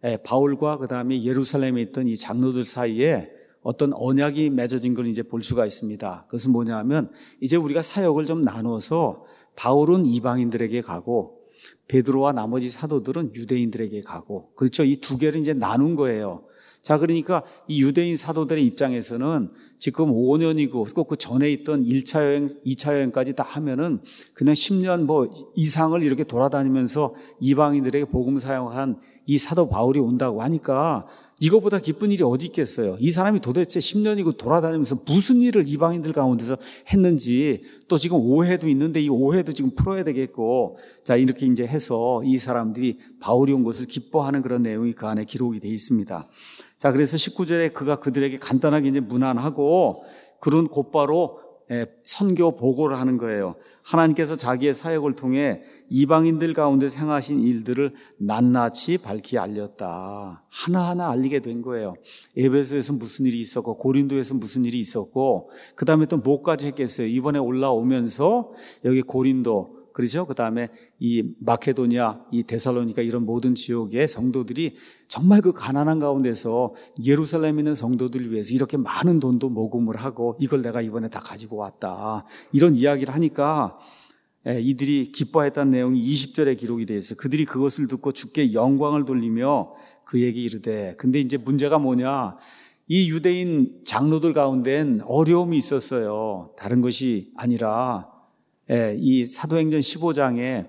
바울과 그 다음에 예루살렘에 있던 이 장로들 사이에 어떤 언약이 맺어진 걸 이제 볼 수가 있습니다. 그것은 뭐냐면 이제 우리가 사역을 좀 나눠서 바울은 이방인들에게 가고 베드로와 나머지 사도들은 유대인들에게 가고, 그렇죠? 이 두 개를 이제 나눈 거예요. 자, 그러니까 이 유대인 사도들의 입장에서는 지금 오 년이고 꼭 그 전에 있던 일 차 여행, 이 차 여행까지 다 하면은 그냥 십 년 뭐 이상을 이렇게 돌아다니면서 이방인들에게 복음 사용한 이 사도 바울이 온다고 하니까 이거보다 기쁜 일이 어디 있겠어요. 이 사람이 도대체 십 년이고 돌아다니면서 무슨 일을 이방인들 가운데서 했는지, 또 지금 오해도 있는데 이 오해도 지금 풀어야 되겠고, 자, 이렇게 이제 해서 이 사람들이 바울이 온 것을 기뻐하는 그런 내용이 그 안에 기록이 되어 있습니다. 자, 그래서 십구 절에 그가 그들에게 간단하게 이제 문안하고 그런 곧바로 선교 보고를 하는 거예요. 하나님께서 자기의 사역을 통해 이방인들 가운데 행하신 일들을 낱낱이 밝히 알렸다. 하나하나 알리게 된 거예요. 에베소에서 무슨 일이 있었고 고린도에서 무슨 일이 있었고 그 다음에 또 뭐까지 했겠어요. 이번에 올라오면서 여기 고린도, 그렇죠? 그 다음에 이 마케도니아, 이 데살로니가 이런 모든 지역의 성도들이 정말 그 가난한 가운데서 예루살렘에 있는 성도들을 위해서 이렇게 많은 돈도 모금을 하고 이걸 내가 이번에 다 가지고 왔다. 이런 이야기를 하니까 이들이 기뻐했다는 내용이 이십 절에 기록이 되어 있어요. 그들이 그것을 듣고 주께 영광을 돌리며 그에게 이르되, 근데 이제 문제가 뭐냐? 이 유대인 장로들 가운데는 어려움이 있었어요. 다른 것이 아니라 이 사도행전 십오 장에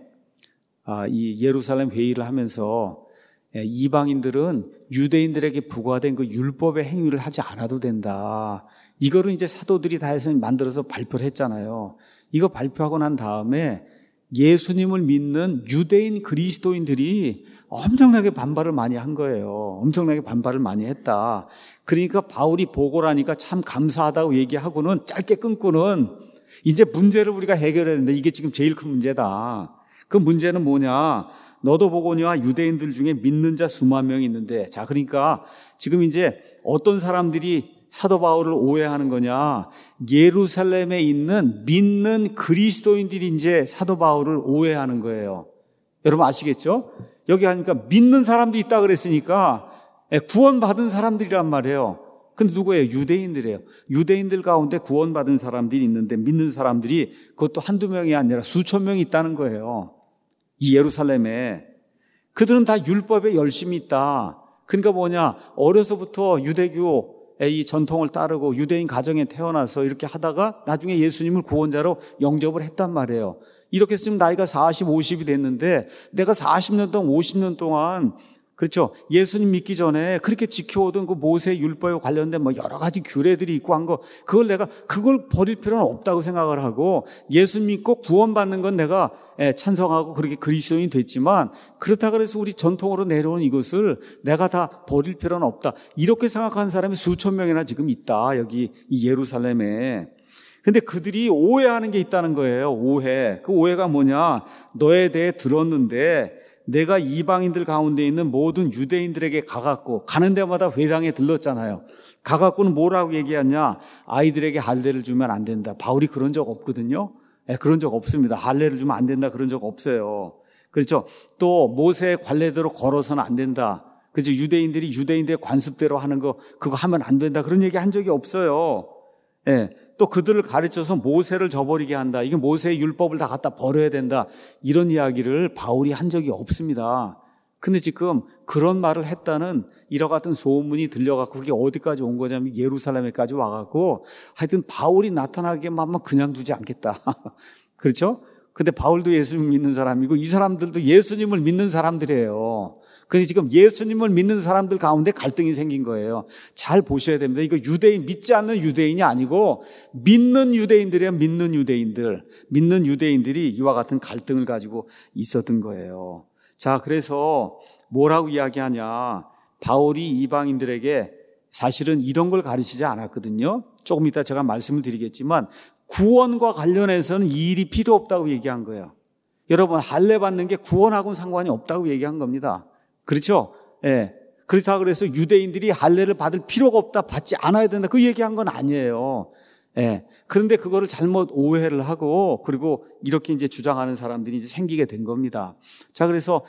이 예루살렘 회의를 하면서 이방인들은 유대인들에게 부과된 그 율법의 행위를 하지 않아도 된다. 이거를 이제 사도들이 다 해서 만들어서 발표를 했잖아요. 이거 발표하고 난 다음에 예수님을 믿는 유대인 그리스도인들이 엄청나게 반발을 많이 한 거예요. 엄청나게 반발을 많이 했다. 그러니까 바울이 보고를 하니까 참 감사하다고 얘기하고는 짧게 끊고는 이제 문제를 우리가 해결해야 되는데 이게 지금 제일 큰 문제다. 그 문제는 뭐냐? 너도 보거니와 유대인들 중에 믿는 자 수만 명이 있는데, 자, 그러니까 지금 이제 어떤 사람들이 사도 바울을 오해하는 거냐? 예루살렘에 있는 믿는 그리스도인들이 이제 사도 바울을 오해하는 거예요. 여러분 아시겠죠? 여기 하니까 믿는 사람들이 있다 그랬으니까 구원받은 사람들이란 말이에요. 근데 누구예요? 유대인들이에요. 유대인들 가운데 구원받은 사람들이 있는데 믿는 사람들이 그것도 한두 명이 아니라 수천 명이 있다는 거예요. 이 예루살렘에. 그들은 다 율법에 열심히 있다. 그러니까 뭐냐? 어려서부터 유대교 이 전통을 따르고 유대인 가정에 태어나서 이렇게 하다가 나중에 예수님을 구원자로 영접을 했단 말이에요. 이렇게 해서 지금 나이가 사십, 오십이 됐는데 내가 사십 년 동안, 오십 년 동안 그렇죠. 예수님 믿기 전에 그렇게 지켜오던 그 모세 율법에 관련된 뭐 여러 가지 규례들이 있고 한 거, 그걸 내가 그걸 버릴 필요는 없다고 생각을 하고 예수 믿고 구원받는 건 내가 찬성하고 그렇게 그리스도인이 됐지만 그렇다 그래서 우리 전통으로 내려온 이것을 내가 다 버릴 필요는 없다. 이렇게 생각하는 사람이 수천 명이나 지금 있다. 여기 이 예루살렘에. 근데 그들이 오해하는 게 있다는 거예요. 오해. 그 오해가 뭐냐? 너에 대해 들었는데 내가 이방인들 가운데 있는 모든 유대인들에게 가갖고 가는 데마다 회당에 들렀잖아요. 가갖고는 뭐라고 얘기하냐? 아이들에게 할례를 주면 안 된다. 바울이 그런 적 없거든요. 네, 그런 적 없습니다. 할례를 주면 안 된다. 그런 적 없어요. 그렇죠. 또 모세의 관례대로 걸어서는 안 된다. 그렇죠. 유대인들이 유대인들의 관습대로 하는 거 그거 하면 안 된다. 그런 얘기 한 적이 없어요. 예. 네. 또 그들을 가르쳐서 모세를 저버리게 한다. 이게 모세의 율법을 다 갖다 버려야 된다. 이런 이야기를 바울이 한 적이 없습니다. 근데 지금 그런 말을 했다는 이와 같은 소문이 들려갖고 그게 어디까지 온 거냐면 예루살렘에까지 와갖고 하여튼 바울이 나타나기만 하면 그냥 두지 않겠다. 그렇죠? 근데 바울도 예수님을 믿는 사람이고 이 사람들도 예수님을 믿는 사람들이에요. 그래서 지금 예수님을 믿는 사람들 가운데 갈등이 생긴 거예요. 잘 보셔야 됩니다. 이거 유대인, 믿지 않는 유대인이 아니고 믿는 유대인들이에요. 믿는 유대인들. 믿는 유대인들이 이와 같은 갈등을 가지고 있었던 거예요. 자, 그래서 뭐라고 이야기하냐. 바울이 이방인들에게 사실은 이런 걸 가르치지 않았거든요. 조금 이따 제가 말씀을 드리겠지만 구원과 관련해서는 이 일이 필요 없다고 얘기한 거예요. 여러분, 할례 받는 게 구원하고는 상관이 없다고 얘기한 겁니다. 그렇죠? 예. 그렇다 그래서 유대인들이 할례를 받을 필요가 없다, 받지 않아야 된다, 그 얘기한 건 아니에요. 예. 그런데 그거를 잘못 오해를 하고 그리고 이렇게 이제 주장하는 사람들이 이제 생기게 된 겁니다. 자, 그래서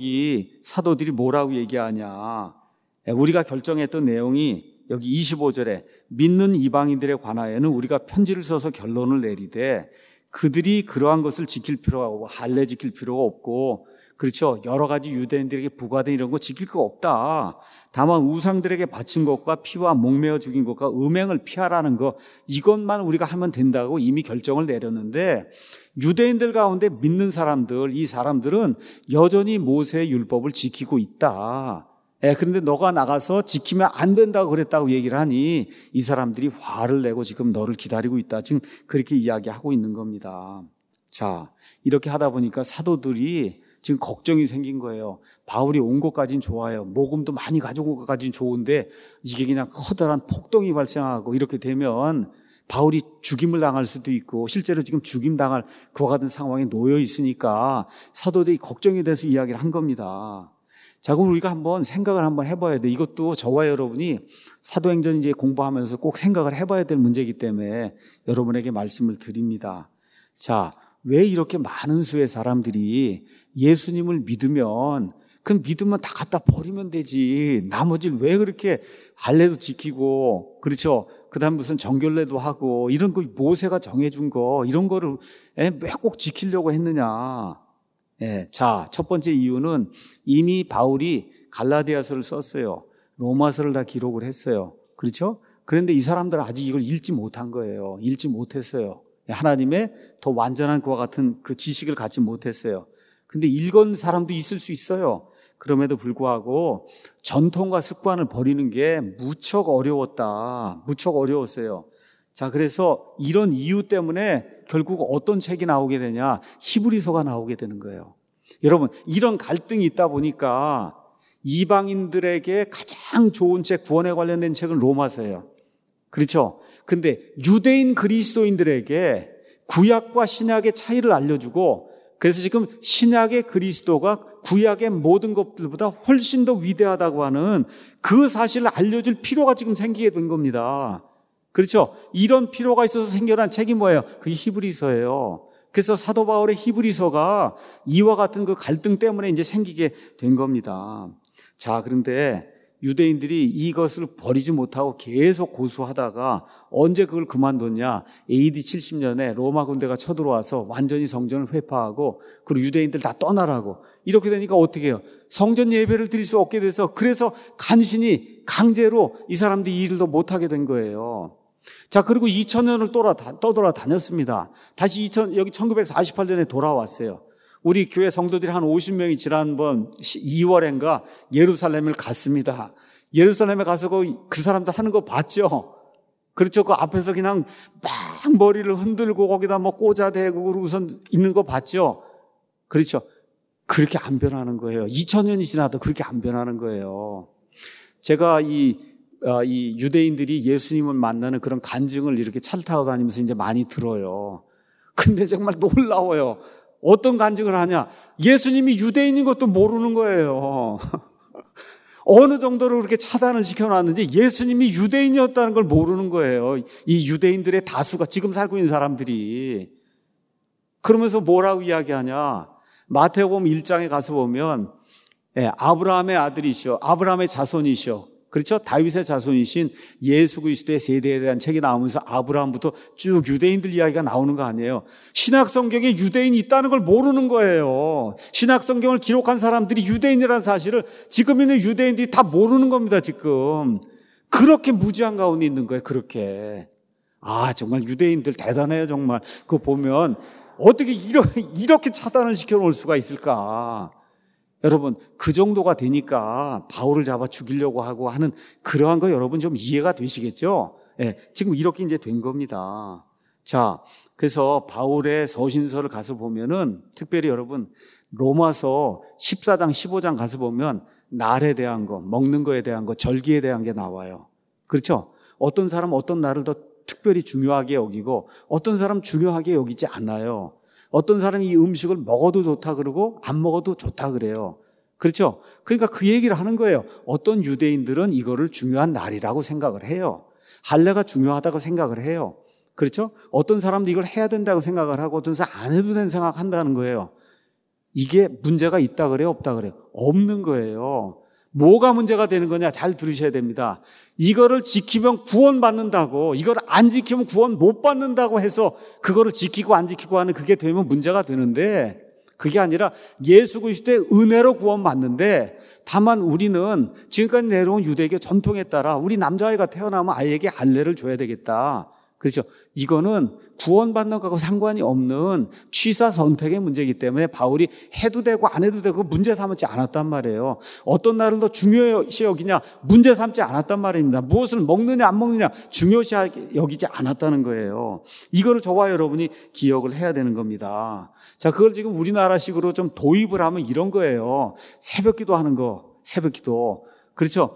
여기 사도들이 뭐라고 얘기하냐. 우리가 결정했던 내용이 여기 이십오 절에 믿는 이방인들에 관하여는 우리가 편지를 써서 결론을 내리되 그들이 그러한 것을 지킬 필요가 없고 할례 지킬 필요가 없고 그렇죠. 여러 가지 유대인들에게 부과된 이런 거 지킬 거 없다. 다만 우상들에게 바친 것과 피와 목매어 죽인 것과 음행을 피하라는 거 이것만 우리가 하면 된다고 이미 결정을 내렸는데 유대인들 가운데 믿는 사람들 이 사람들은 여전히 모세의 율법을 지키고 있다. 예, 그런데 너가 나가서 지키면 안 된다고 그랬다고 얘기를 하니 이 사람들이 화를 내고 지금 너를 기다리고 있다. 지금 그렇게 이야기하고 있는 겁니다. 자, 이렇게 하다 보니까 사도들이 지금 걱정이 생긴 거예요. 바울이 온 것까지는 좋아요. 모금도 많이 가지고 온 것까지는 좋은데 이게 그냥 커다란 폭동이 발생하고 이렇게 되면 바울이 죽임을 당할 수도 있고 실제로 지금 죽임 당할 그와 같은 상황에 놓여 있으니까 사도들이 걱정이 돼서 이야기를 한 겁니다. 자, 그럼 우리가 한번 생각을 한번 해봐야 돼. 이것도 저와 여러분이 사도행전 이제 공부하면서 꼭 생각을 해봐야 될 문제이기 때문에 여러분에게 말씀을 드립니다. 자, 왜 이렇게 많은 수의 사람들이 예수님을 믿으면 그 믿으면 다 갖다 버리면 되지. 나머지를 왜 그렇게 할례도 지키고, 그렇죠? 그 다음 무슨 정결례도 하고, 이런 거 모세가 정해준 거, 이런 거를 왜 꼭 지키려고 했느냐. 예, 자, 첫 번째 이유는 이미 바울이 갈라디아서를 썼어요. 로마서를 다 기록을 했어요. 그렇죠? 그런데 이 사람들은 아직 이걸 읽지 못한 거예요. 읽지 못했어요. 하나님의 더 완전한 그와 같은 그 지식을 갖지 못했어요. 근데 읽은 사람도 있을 수 있어요. 그럼에도 불구하고 전통과 습관을 버리는 게 무척 어려웠다. 무척 어려웠어요. 자, 그래서 이런 이유 때문에 결국 어떤 책이 나오게 되냐? 히브리서가 나오게 되는 거예요. 여러분, 이런 갈등이 있다 보니까 이방인들에게 가장 좋은 책, 구원에 관련된 책은 로마서예요. 그렇죠? 근데 유대인 그리스도인들에게 구약과 신약의 차이를 알려주고, 그래서 지금 신약의 그리스도가 구약의 모든 것들보다 훨씬 더 위대하다고 하는 그 사실을 알려줄 필요가 지금 생기게 된 겁니다. 그렇죠? 이런 필요가 있어서 생겨난 책이 뭐예요? 그게 히브리서예요. 그래서 사도 바울의 히브리서가 이와 같은 그 갈등 때문에 이제 생기게 된 겁니다. 자, 그런데 유대인들이 이것을 버리지 못하고 계속 고수하다가 언제 그걸 그만뒀냐? 에이디 칠십 년에 로마 군대가 쳐들어와서 완전히 성전을 회파하고, 그리고 유대인들 다 떠나라고. 이렇게 되니까 어떻게 해요? 성전 예배를 드릴 수 없게 돼서, 그래서 간신히 강제로 이 사람들이 이 일도 못하게 된 거예요. 자, 그리고 이천 년을 떠돌아 다녔습니다. 다시 이천, 여기 천구백사십팔 년에 돌아왔어요. 우리 교회 성도들이 한 오십 명이 지난번 이월인가 예루살렘을 갔습니다. 예루살렘에 가서 그, 그 사람들 하는 거 봤죠? 그렇죠? 그 앞에서 그냥 막 머리를 흔들고 거기다 뭐 꽂아대고 우선 있는 거 봤죠? 그렇죠? 그렇게 안 변하는 거예요. 이천 년이 지나도 그렇게 안 변하는 거예요. 제가 이, 어, 이 유대인들이 예수님을 만나는 그런 간증을 이렇게 차를 타고 다니면서 이제 많이 들어요. 근데 정말 놀라워요. 어떤 간증을 하냐? 예수님이 유대인인 것도 모르는 거예요. 어느 정도로 그렇게 차단을 시켜놨는지 예수님이 유대인이었다는 걸 모르는 거예요. 이 유대인들의 다수가, 지금 살고 있는 사람들이. 그러면서 뭐라고 이야기하냐? 마태복음 일 장에 가서 보면, 예, 아브라함의 아들이시오, 아브라함의 자손이시오, 그렇죠? 다윗의 자손이신 예수 그리스도의 세대에 대한 책이 나오면서 아브라함부터 쭉 유대인들 이야기가 나오는 거 아니에요. 신약 성경에 유대인이 있다는 걸 모르는 거예요. 신약 성경을 기록한 사람들이 유대인이라는 사실을 지금 있는 유대인들이 다 모르는 겁니다, 지금. 그렇게 무지한 가운데 있는 거예요, 그렇게. 아, 정말 유대인들 대단해요, 정말. 그거 보면 어떻게 이렇게, 이렇게 차단을 시켜놓을 수가 있을까? 여러분, 그 정도가 되니까 바울을 잡아 죽이려고 하고 하는 그러한 거 여러분 좀 이해가 되시겠죠? 예, 지금 이렇게 이제 된 겁니다. 자, 그래서 바울의 서신서를 가서 보면은 특별히 여러분 로마서 십사 장, 십오 장 가서 보면 날에 대한 거, 먹는 거에 대한 거, 절기에 대한 게 나와요. 그렇죠? 어떤 사람은 어떤 날을 더 특별히 중요하게 여기고 어떤 사람은 중요하게 여기지 않아요. 어떤 사람이 이 음식을 먹어도 좋다 그러고 안 먹어도 좋다 그래요. 그렇죠? 그러니까 그 얘기를 하는 거예요. 어떤 유대인들은 이거를 중요한 날이라고 생각을 해요. 할례가 중요하다고 생각을 해요. 그렇죠? 어떤 사람도 이걸 해야 된다고 생각을 하고 어떤 사람 안 해도 된다고 생각한다는 거예요. 이게 문제가 있다 그래요? 없다 그래요? 없는 거예요. 뭐가 문제가 되는 거냐? 잘 들으셔야 됩니다. 이거를 지키면 구원받는다고, 이걸 안 지키면 구원 못 받는다고 해서 그거를 지키고 안 지키고 하는 그게 되면 문제가 되는데, 그게 아니라 예수 그리스도의 은혜로 구원받는데, 다만 우리는 지금까지 내려온 유대교 전통에 따라 우리 남자아이가 태어나면 아이에게 할례를 줘야 되겠다. 그렇죠? 이거는 구원받는 것하고 상관이 없는 취사 선택의 문제이기 때문에 바울이 해도 되고 안 해도 되고 문제 삼지 않았단 말이에요. 어떤 날을 더 중요시 여기냐? 문제 삼지 않았단 말입니다. 무엇을 먹느냐 안 먹느냐 중요시 여기지 않았다는 거예요. 이거를 저와 여러분이 기억을 해야 되는 겁니다. 자, 그걸 지금 우리나라식으로 좀 도입을 하면 이런 거예요. 새벽기도 하는 거, 새벽기도. 그렇죠?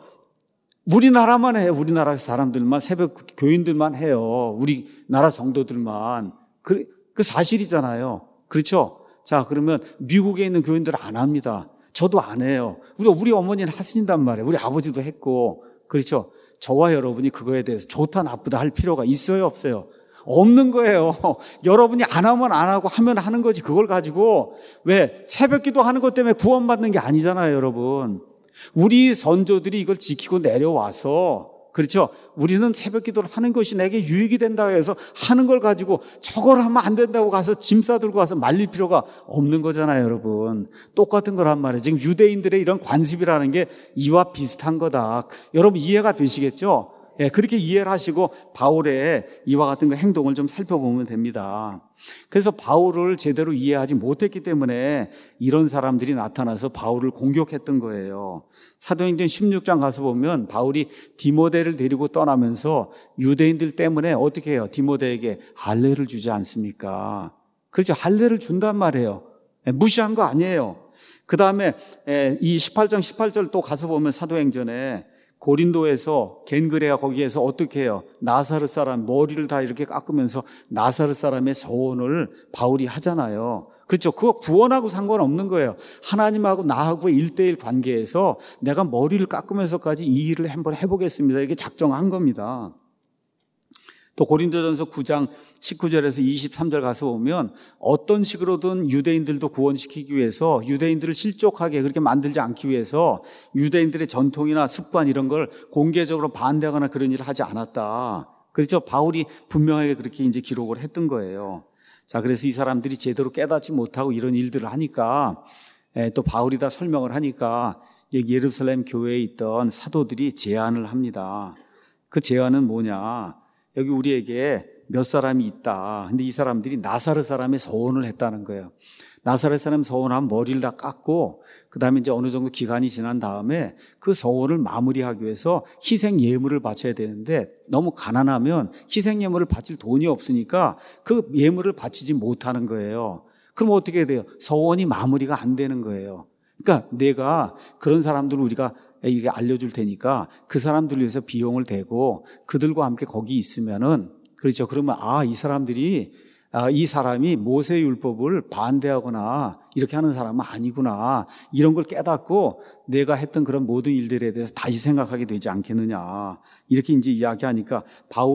우리나라만 해요. 우리나라 사람들만, 새벽 교인들만 해요. 우리나라 성도들만. 그, 그 사실이잖아요. 그렇죠? 자, 그러면 미국에 있는 교인들은 안 합니다. 저도 안 해요. 우리, 우리 어머니는 하신단 말이에요. 우리 아버지도 했고. 그렇죠? 저와 여러분이 그거에 대해서 좋다 나쁘다 할 필요가 있어요, 없어요? 없는 거예요. 여러분이 안 하면 안 하고 하면 하는 거지. 그걸 가지고 왜 새벽기도 하는 것 때문에 구원받는 게 아니잖아요, 여러분. 우리 선조들이 이걸 지키고 내려와서, 그렇죠? 우리는 새벽기도를 하는 것이 내게 유익이 된다고 해서 하는 걸 가지고 저걸 하면 안 된다고 가서 짐 싸들고 가서 말릴 필요가 없는 거잖아요, 여러분. 똑같은 거란 말이에요. 지금 유대인들의 이런 관습이라는 게 이와 비슷한 거다. 여러분 이해가 되시겠죠? 예, 그렇게 이해를 하시고 바울의 이와 같은 그 행동을 좀 살펴보면 됩니다. 그래서 바울을 제대로 이해하지 못했기 때문에 이런 사람들이 나타나서 바울을 공격했던 거예요. 사도행전 십육 장 가서 보면 바울이 디모데를 데리고 떠나면서 유대인들 때문에 어떻게 해요? 디모데에게 할례를 주지 않습니까? 그렇죠. 할례를 준단 말이에요. 예, 무시한 거 아니에요. 그 다음에 이 십팔 장 십팔 절 또 가서 보면 사도행전에 고린도에서 겐그레아 거기에서 어떻게 해요? 나사렛 사람 머리를 다 이렇게 깎으면서 나사렛 사람의 서원을 바울이 하잖아요. 그렇죠. 그거 구원하고 상관없는 거예요. 하나님하고 나하고의 일대일 관계에서 내가 머리를 깎으면서까지 이 일을 한번 해보겠습니다. 이렇게 작정한 겁니다. 또 고린도전서 구 장 십구 절에서 이십삼 절 가서 보면 어떤 식으로든 유대인들도 구원시키기 위해서 유대인들을 실족하게 그렇게 만들지 않기 위해서 유대인들의 전통이나 습관 이런 걸 공개적으로 반대하거나 그런 일을 하지 않았다. 그렇죠. 바울이 분명하게 그렇게 이제 기록을 했던 거예요. 자, 그래서 이 사람들이 제대로 깨닫지 못하고 이런 일들을 하니까 또 바울이 다 설명을 하니까 예루살렘 교회에 있던 사도들이 제안을 합니다. 그 제안은 뭐냐? 여기 우리에게 몇 사람이 있다. 근데 이 사람들이 나사렛 사람의 서원을 했다는 거예요. 나사렛 사람 서원하면 머리를 다 깎고 그 다음에 이제 어느 정도 기간이 지난 다음에 그 서원을 마무리하기 위해서 희생 예물을 바쳐야 되는데 너무 가난하면 희생 예물을 바칠 돈이 없으니까 그 예물을 바치지 못하는 거예요. 그럼 어떻게 돼요? 서원이 마무리가 안 되는 거예요. 그러니까 내가 그런 사람들을 우리가 이게 알려줄 테니까 그 사람들을 위해서 비용을 대고 그들과 함께 거기 있으면은 그렇죠. 그러면 아, 이 사람들이 아, 이 사람이 모세 율법을 반대하거나 이렇게 하는 사람은 아니구나. 이런 걸 깨닫고 내가 했던 그런 모든 일들에 대해서 다시 생각하게 되지 않겠느냐. 이렇게 이제 이야기하니까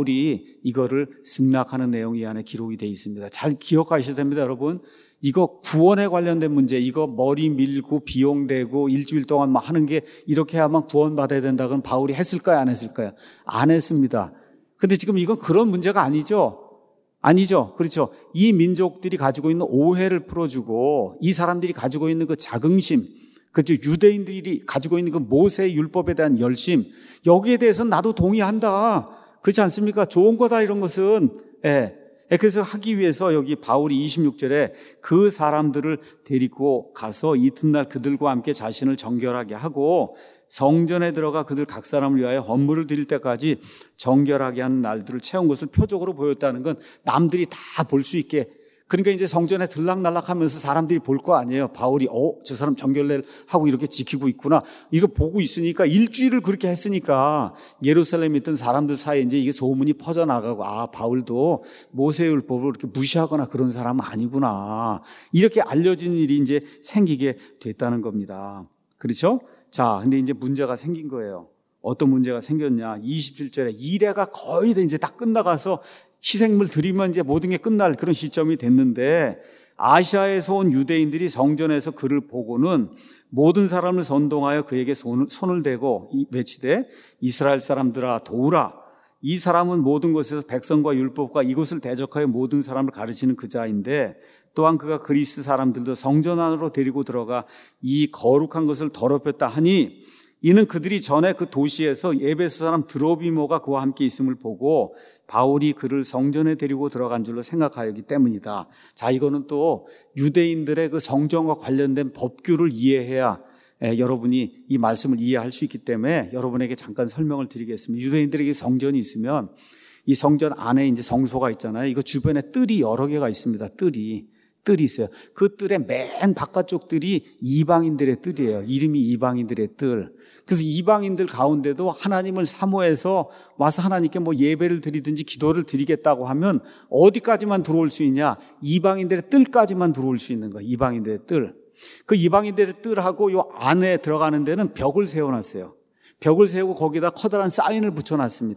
바울이 이거를 승낙하는 내용이 안에 기록이 되어 있습니다. 잘 기억하셔야 됩니다, 여러분. 이거 구원에 관련된 문제, 이거 머리 밀고 비용 대고 일주일 동안 막 하는 게 이렇게 하면 구원받아야 된다. 그럼 바울이 했을까요? 안 했을까요? 안 했습니다. 근데 지금 이건 그런 문제가 아니죠. 아니죠. 그렇죠. 이 민족들이 가지고 있는 오해를 풀어주고 이 사람들이 가지고 있는 그 자긍심, 그렇죠. 유대인들이 가지고 있는 그 모세의 율법에 대한 열심, 여기에 대해서는 나도 동의한다. 그렇지 않습니까? 좋은 거다 이런 것은. 예. 그래서 하기 위해서 여기 바울이 이십육 절에 그 사람들을 데리고 가서 이튿날 그들과 함께 자신을 정결하게 하고 성전에 들어가 그들 각 사람을 위하여 헌물을 드릴 때까지 정결하게 하는 날들을 채운 것을 표적으로 보였다는 건 남들이 다 볼 수 있게. 그러니까 이제 성전에 들락날락하면서 사람들이 볼 거 아니에요. 바울이 어, 저 사람 정결례를 하고 이렇게 지키고 있구나. 이거 보고 있으니까 일주일을 그렇게 했으니까 예루살렘에 있던 사람들 사이에 이제 이게 소문이 퍼져나가고 아, 바울도 모세율법을 이렇게 무시하거나 그런 사람은 아니구나. 이렇게 알려진 일이 이제 생기게 됐다는 겁니다. 그렇죠? 자, 근데 이제 문제가 생긴 거예요. 어떤 문제가 생겼냐? 이십칠 절에 이래가 거의 다 이제 다 끝나가서 희생물 드리면 이제 모든 게 끝날 그런 시점이 됐는데 아시아에서 온 유대인들이 성전에서 그를 보고는 모든 사람을 선동하여 그에게 손을, 손을 대고 외치되 이스라엘 사람들아 도우라. 이 사람은 모든 곳에서 백성과 율법과 이곳을 대적하여 모든 사람을 가르치는 그 자인데 또한 그가 그리스 사람들도 성전 안으로 데리고 들어가 이 거룩한 것을 더럽혔다 하니 이는 그들이 전에 그 도시에서 에베소 사람 드로비모가 그와 함께 있음을 보고 바울이 그를 성전에 데리고 들어간 줄로 생각하였기 때문이다. 자, 이거는 또 유대인들의 그 성전과 관련된 법규를 이해해야 예, 여러분이 이 말씀을 이해할 수 있기 때문에 여러분에게 잠깐 설명을 드리겠습니다. 유대인들에게 성전이 있으면 이 성전 안에 이제 성소가 있잖아요. 이거 주변에 뜰이 여러 개가 있습니다. 뜰이. 뜰이 있어요. 그 뜰의 맨 바깥쪽 뜰이 이방인들의 뜰이에요. 이름이 이방인들의 뜰. 그래서 이방인들 가운데도 하나님을 사모해서 와서 하나님께 뭐 예배를 드리든지 기도를 드리겠다고 하면 어디까지만 들어올 수 있냐? 이방인들의 뜰까지만 들어올 수 있는 거예요. 이방인들의 뜰. 그 이방인들의 뜰하고 요 안에 들어가는 데는 벽을 세워놨어요. 벽을 세우고 거기다 커다란 사인을 붙여놨습니다.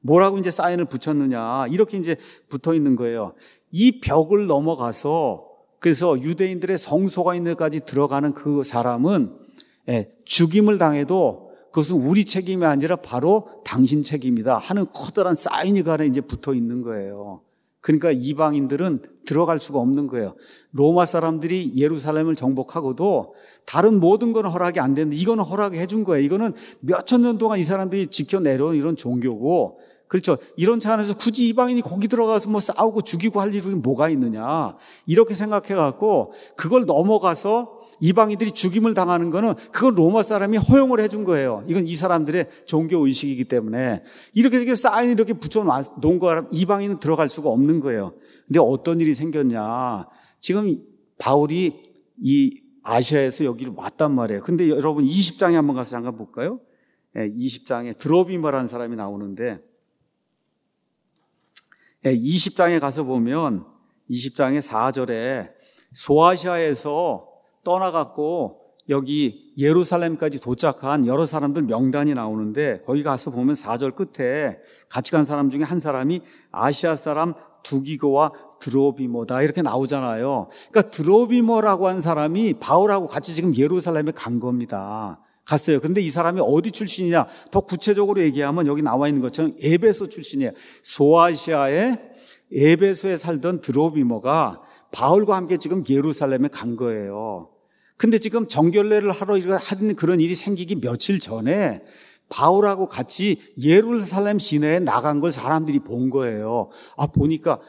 뭐라고 이제 사인을 붙였느냐. 이렇게 이제 붙어 있는 거예요. 이 벽을 넘어가서 그래서 유대인들의 성소가 있는 데까지 들어가는 그 사람은 죽임을 당해도 그것은 우리 책임이 아니라 바로 당신 책임이다 하는 커다란 사인이 그 안에 이제 붙어 있는 거예요. 그러니까 이방인들은 들어갈 수가 없는 거예요. 로마 사람들이 예루살렘을 정복하고도 다른 모든 건 허락이 안 되는데 이거는 허락해 준 거예요. 이거는 몇천 년 동안 이 사람들이 지켜내려온 이런 종교고, 그렇죠. 이런 차원에서 굳이 이방인이 거기 들어가서 뭐 싸우고 죽이고 할 일이 뭐가 있느냐. 이렇게 생각해 갖고 그걸 넘어가서 이방인들이 죽임을 당하는 거는 그건 로마 사람이 허용을 해준 거예요. 이건 이 사람들의 종교 의식이기 때문에 이렇게 이렇게 사인 이렇게 붙여놓은 거 이방인은 들어갈 수가 없는 거예요. 근데 어떤 일이 생겼냐. 지금 바울이 이 아시아에서 여기를 왔단 말이에요. 근데 여러분 이십 장에 한번 가서 잠깐 볼까요? 이십 장에 드로비머라는 사람이 나오는데 이십 장에 가서 보면 이십 장의 사 절에 소아시아에서 떠나갔고 여기 예루살렘까지 도착한 여러 사람들 명단이 나오는데 거기 가서 보면 사 절 끝에 같이 간 사람 중에 한 사람이 아시아 사람 두기고와 드로비모다 이렇게 나오잖아요. 그러니까 드로비모라고 한 사람이 바울하고 같이 지금 예루살렘에 간 겁니다. 갔어요. 근데 이 사람이 어디 출신이냐? 더 구체적으로 얘기하면 여기 나와 있는 것처럼 에베소 출신이에요. 소아시아의 에베소에 살던 드로비모가 바울과 함께 지금 예루살렘에 간 거예요. 근데 지금 정결례를 하러 하는 그런 일이 생기기 며칠 전에 바울하고 같이 예루살렘 시내에 나간 걸 사람들이 본 거예요. 아, 보니까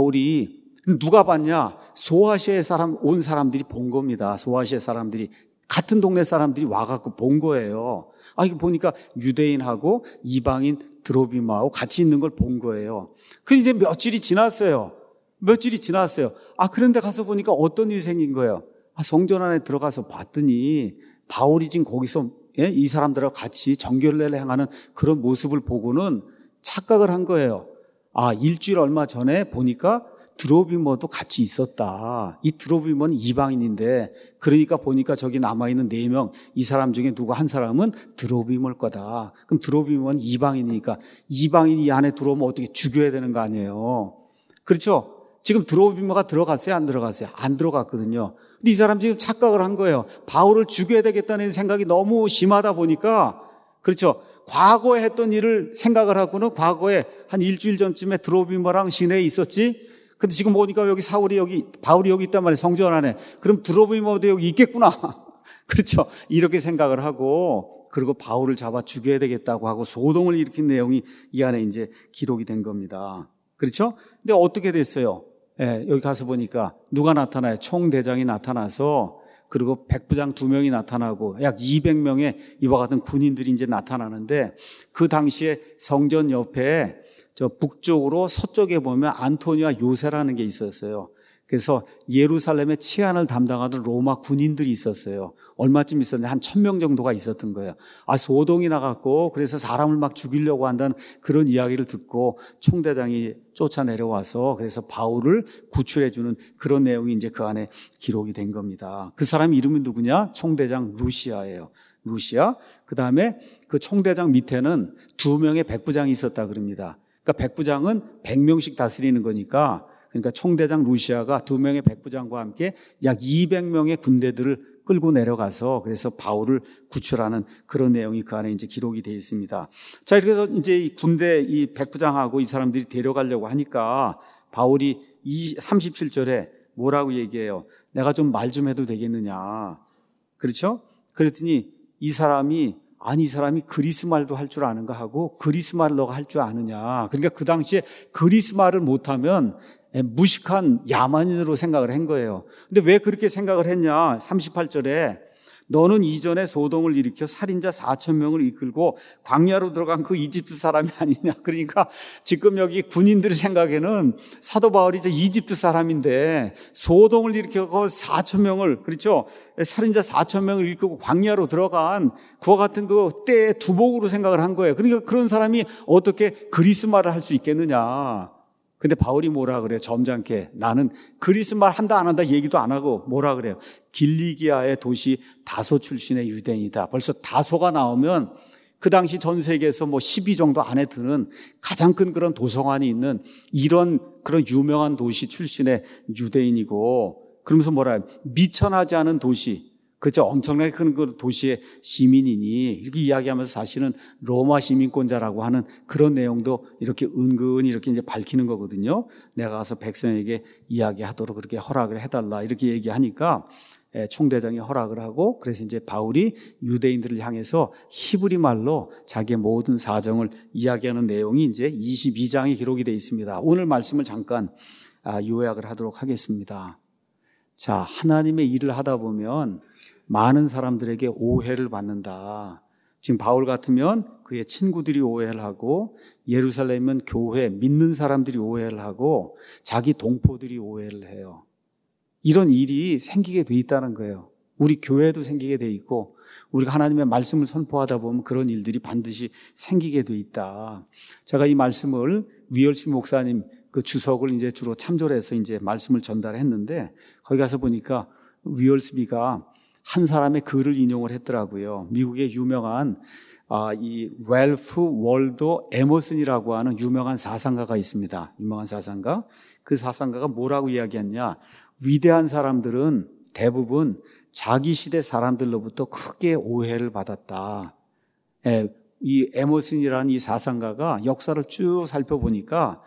바울이 누가 봤냐? 소아시아 사람 온 사람들이 본 겁니다. 소아시아 사람들이 같은 동네 사람들이 와갖고 본 거예요. 아, 이거 보니까 유대인하고 이방인 드로비모하고 같이 있는 걸 본 거예요. 그 이제 며칠이 지났어요. 며칠이 지났어요. 아, 그런데 가서 보니까 어떤 일이 생긴 거예요. 아, 성전 안에 들어가서 봤더니 바울이 지금 거기서 예? 이 사람들하고 같이 정결례를 행하는 그런 모습을 보고는 착각을 한 거예요. 아, 일주일 얼마 전에 보니까 드로비모도 같이 있었다. 이 드로비모는 이방인인데 그러니까 보니까 저기 남아있는 네 명 이 사람 중에 누구 한 사람은 드로비모일 거다. 그럼 드로비모는 이방인이니까 이방인이 이 안에 들어오면 어떻게 죽여야 되는 거 아니에요. 그렇죠? 지금 드로비모가 들어갔어요? 안 들어갔어요? 안 들어갔거든요. 근데 이 사람 지금 착각을 한 거예요. 바울을 죽여야 되겠다는 생각이 너무 심하다 보니까, 그렇죠. 과거에 했던 일을 생각을 하고는 과거에 한 일주일 전쯤에 드로비모랑 시내에 있었지. 근데 지금 보니까 여기 사울이 여기, 바울이 여기 있단 말이에요. 성전 안에. 그럼 드로비모도 여기 있겠구나. 그렇죠. 이렇게 생각을 하고, 그리고 바울을 잡아 죽여야 되겠다고 하고 소동을 일으킨 내용이 이 안에 이제 기록이 된 겁니다. 그렇죠? 근데 어떻게 됐어요? 예, 여기 가서 보니까 누가 나타나요? 총대장이 나타나서 그리고 백부장 두 명이 나타나고 약 이백 명의 이와 같은 군인들이 이제 나타나는데 그 당시에 성전 옆에 저 북쪽으로 서쪽에 보면 안토니와 요새라는 게 있었어요. 그래서 예루살렘의 치안을 담당하던 로마 군인들이 있었어요. 얼마쯤 있었는데 한 천 명 정도가 있었던 거예요. 아, 소동이 나갔고 그래서 사람을 막 죽이려고 한다는 그런 이야기를 듣고 총대장이 쫓아내려와서 그래서 바울을 구출해 주는 그런 내용이 이제 그 안에 기록이 된 겁니다. 그 사람 이름이 누구냐? 총대장 루시아예요. 루시아. 그다음에 그 총대장 밑에는 두 명의 백부장이 있었다 그럽니다. 그러니까 백부장은 백 명씩 다스리는 거니까 그러니까 총대장 루시아가 두 명의 백부장과 함께 약 이백 명의 군대들을 끌고 내려가서 그래서 바울을 구출하는 그런 내용이 그 안에 이제 기록이 되어 있습니다. 자, 이렇게 해서 이제 이 군대 이 백부장하고 이 사람들이 데려가려고 하니까 바울이 삼십칠 절에 뭐라고 얘기해요? 내가 좀 말 좀 해도 되겠느냐. 그렇죠? 그랬더니 이 사람이 아니 이 사람이 그리스 말도 할 줄 아는가 하고 그리스 말을 너가 할 줄 아느냐. 그러니까 그 당시에 그리스 말을 못하면 무식한 야만인으로 생각을 한 거예요. 근데 왜 그렇게 생각을 했냐? 삼십팔 절에 너는 이전에 소동을 일으켜 살인자 사천 명을 이끌고 광야로 들어간 그 이집트 사람이 아니냐. 그러니까 지금 여기 군인들 생각에는 사도 바울이 이제 이집트 사람인데 소동을 일으켜 사천 명을, 그렇죠? 살인자 사천 명을 이끌고 광야로 들어간 그와 같은 그 때의 두목으로 생각을 한 거예요. 그러니까 그런 사람이 어떻게 그리스 말을 할 수 있겠느냐. 근데 바울이 뭐라 그래요? 점잖게 나는 그리스 말 한다 안 한다 얘기도 안 하고 뭐라 그래요? 길리기아의 도시 다소 출신의 유대인이다. 벌써 다소가 나오면 그 당시 전 세계에서 뭐 십 위 정도 안에 드는 가장 큰 그런 도서관이 있는 이런 그런 유명한 도시 출신의 유대인이고, 그러면서 뭐라 미천하지 않은 도시, 그죠? 엄청나게 큰 그 도시의 시민이니 이렇게 이야기하면서 사실은 로마 시민권자라고 하는 그런 내용도 이렇게 은근히 이렇게 이제 밝히는 거거든요. 내가 가서 백성에게 이야기하도록 그렇게 허락을 해달라 이렇게 얘기하니까 총대장이 허락을 하고, 그래서 이제 바울이 유대인들을 향해서 히브리 말로 자기의 모든 사정을 이야기하는 내용이 이제 이십이 장에 기록이 되어 있습니다. 오늘 말씀을 잠깐 요약을 하도록 하겠습니다. 자, 하나님의 일을 하다 보면 많은 사람들에게 오해를 받는다. 지금 바울 같으면 그의 친구들이 오해를 하고, 예루살렘은 교회, 믿는 사람들이 오해를 하고, 자기 동포들이 오해를 해요. 이런 일이 생기게 돼 있다는 거예요. 우리 교회도 생기게 돼 있고, 우리가 하나님의 말씀을 선포하다 보면 그런 일들이 반드시 생기게 돼 있다. 제가 이 말씀을 위얼스 목사님 그 주석을 이제 주로 참조해서 이제 말씀을 전달했는데, 거기 가서 보니까 위얼스비가 한 사람의 글을 인용을 했더라고요. 미국의 유명한 아, 이 랄프 월도 에머슨이라고 하는 유명한 사상가가 있습니다. 유명한 사상가. 그 사상가가 뭐라고 이야기했냐? 위대한 사람들은 대부분 자기 시대 사람들로부터 크게 오해를 받았다. 예, 이 에머슨이라는 이 사상가가 역사를 쭉 살펴보니까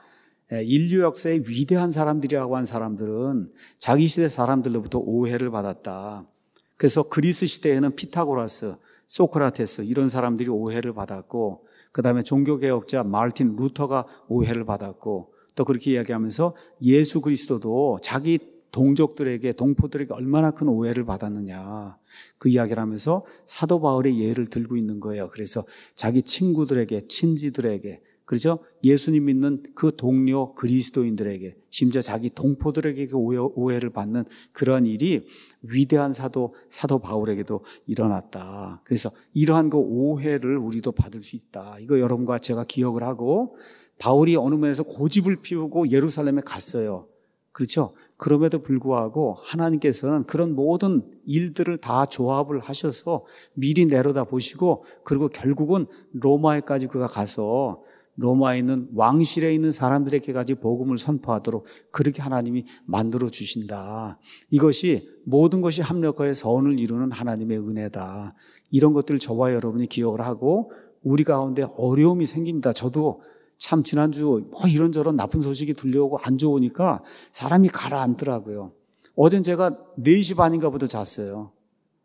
인류 역사의 위대한 사람들이라고 한 사람들은 자기 시대 사람들로부터 오해를 받았다. 그래서 그리스 시대에는 피타고라스, 소크라테스 이런 사람들이 오해를 받았고, 그 다음에 종교개혁자 마르틴 루터가 오해를 받았고, 또 그렇게 이야기하면서 예수 그리스도도 자기 동족들에게, 동포들에게 얼마나 큰 오해를 받았느냐, 그 이야기를 하면서 사도 바울의 예를 들고 있는 거예요. 그래서 자기 친구들에게, 친지들에게, 그렇죠? 예수님 믿는 그 동료 그리스도인들에게, 심지어 자기 동포들에게 오해, 오해를 받는 그런 일이 위대한 사도, 사도 바울에게도 일어났다. 그래서 이러한 그 오해를 우리도 받을 수 있다. 이거 여러분과 제가 기억을 하고, 바울이 어느 면에서 고집을 피우고 예루살렘에 갔어요. 그렇죠? 그럼에도 불구하고 하나님께서는 그런 모든 일들을 다 조합을 하셔서 미리 내려다 보시고, 그리고 결국은 로마에까지 그가 가서 로마에 있는 왕실에 있는 사람들에게까지 복음을 선포하도록 그렇게 하나님이 만들어 주신다. 이것이 모든 것이 합력하여 선을 이루는 하나님의 은혜다. 이런 것들 저와 여러분이 기억을 하고, 우리 가운데 어려움이 생깁니다. 저도 참 지난주 뭐 이런저런 나쁜 소식이 들려오고 안 좋으니까 사람이 가라앉더라고요. 어젠 제가 네 시 반인가 보다 잤어요.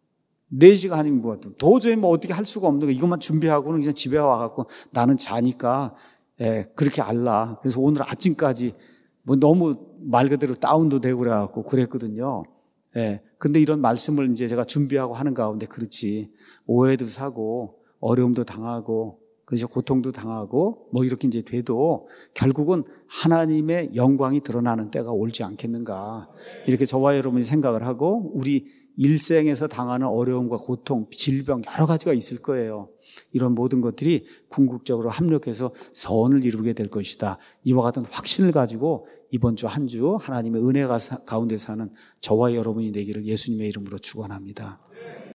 네 시가 아닌 것 같아요. 도저히 뭐 어떻게 할 수가 없는 거, 이것만 준비하고는 그냥 집에 와갖고 나는 자니까, 예, 그렇게 알라. 그래서 오늘 아침까지 뭐 너무 말 그대로 다운도 되고 그래갖고 그랬거든요. 예. 근데 이런 말씀을 이제 제가 준비하고 하는 가운데, 그렇지, 오해도 사고, 어려움도 당하고, 그래서 고통도 당하고, 뭐 이렇게 이제 돼도 결국은 하나님의 영광이 드러나는 때가 올지 않겠는가. 이렇게 저와 여러분이 생각을 하고, 우리 일생에서 당하는 어려움과 고통, 질병 여러 가지가 있을 거예요. 이런 모든 것들이 궁극적으로 합력해서 선을 이루게 될 것이다. 이와 같은 확신을 가지고 이번 주 한 주 하나님의 은혜가 가운데 사는 저와 여러분이 되기를 예수님의 이름으로 축원합니다.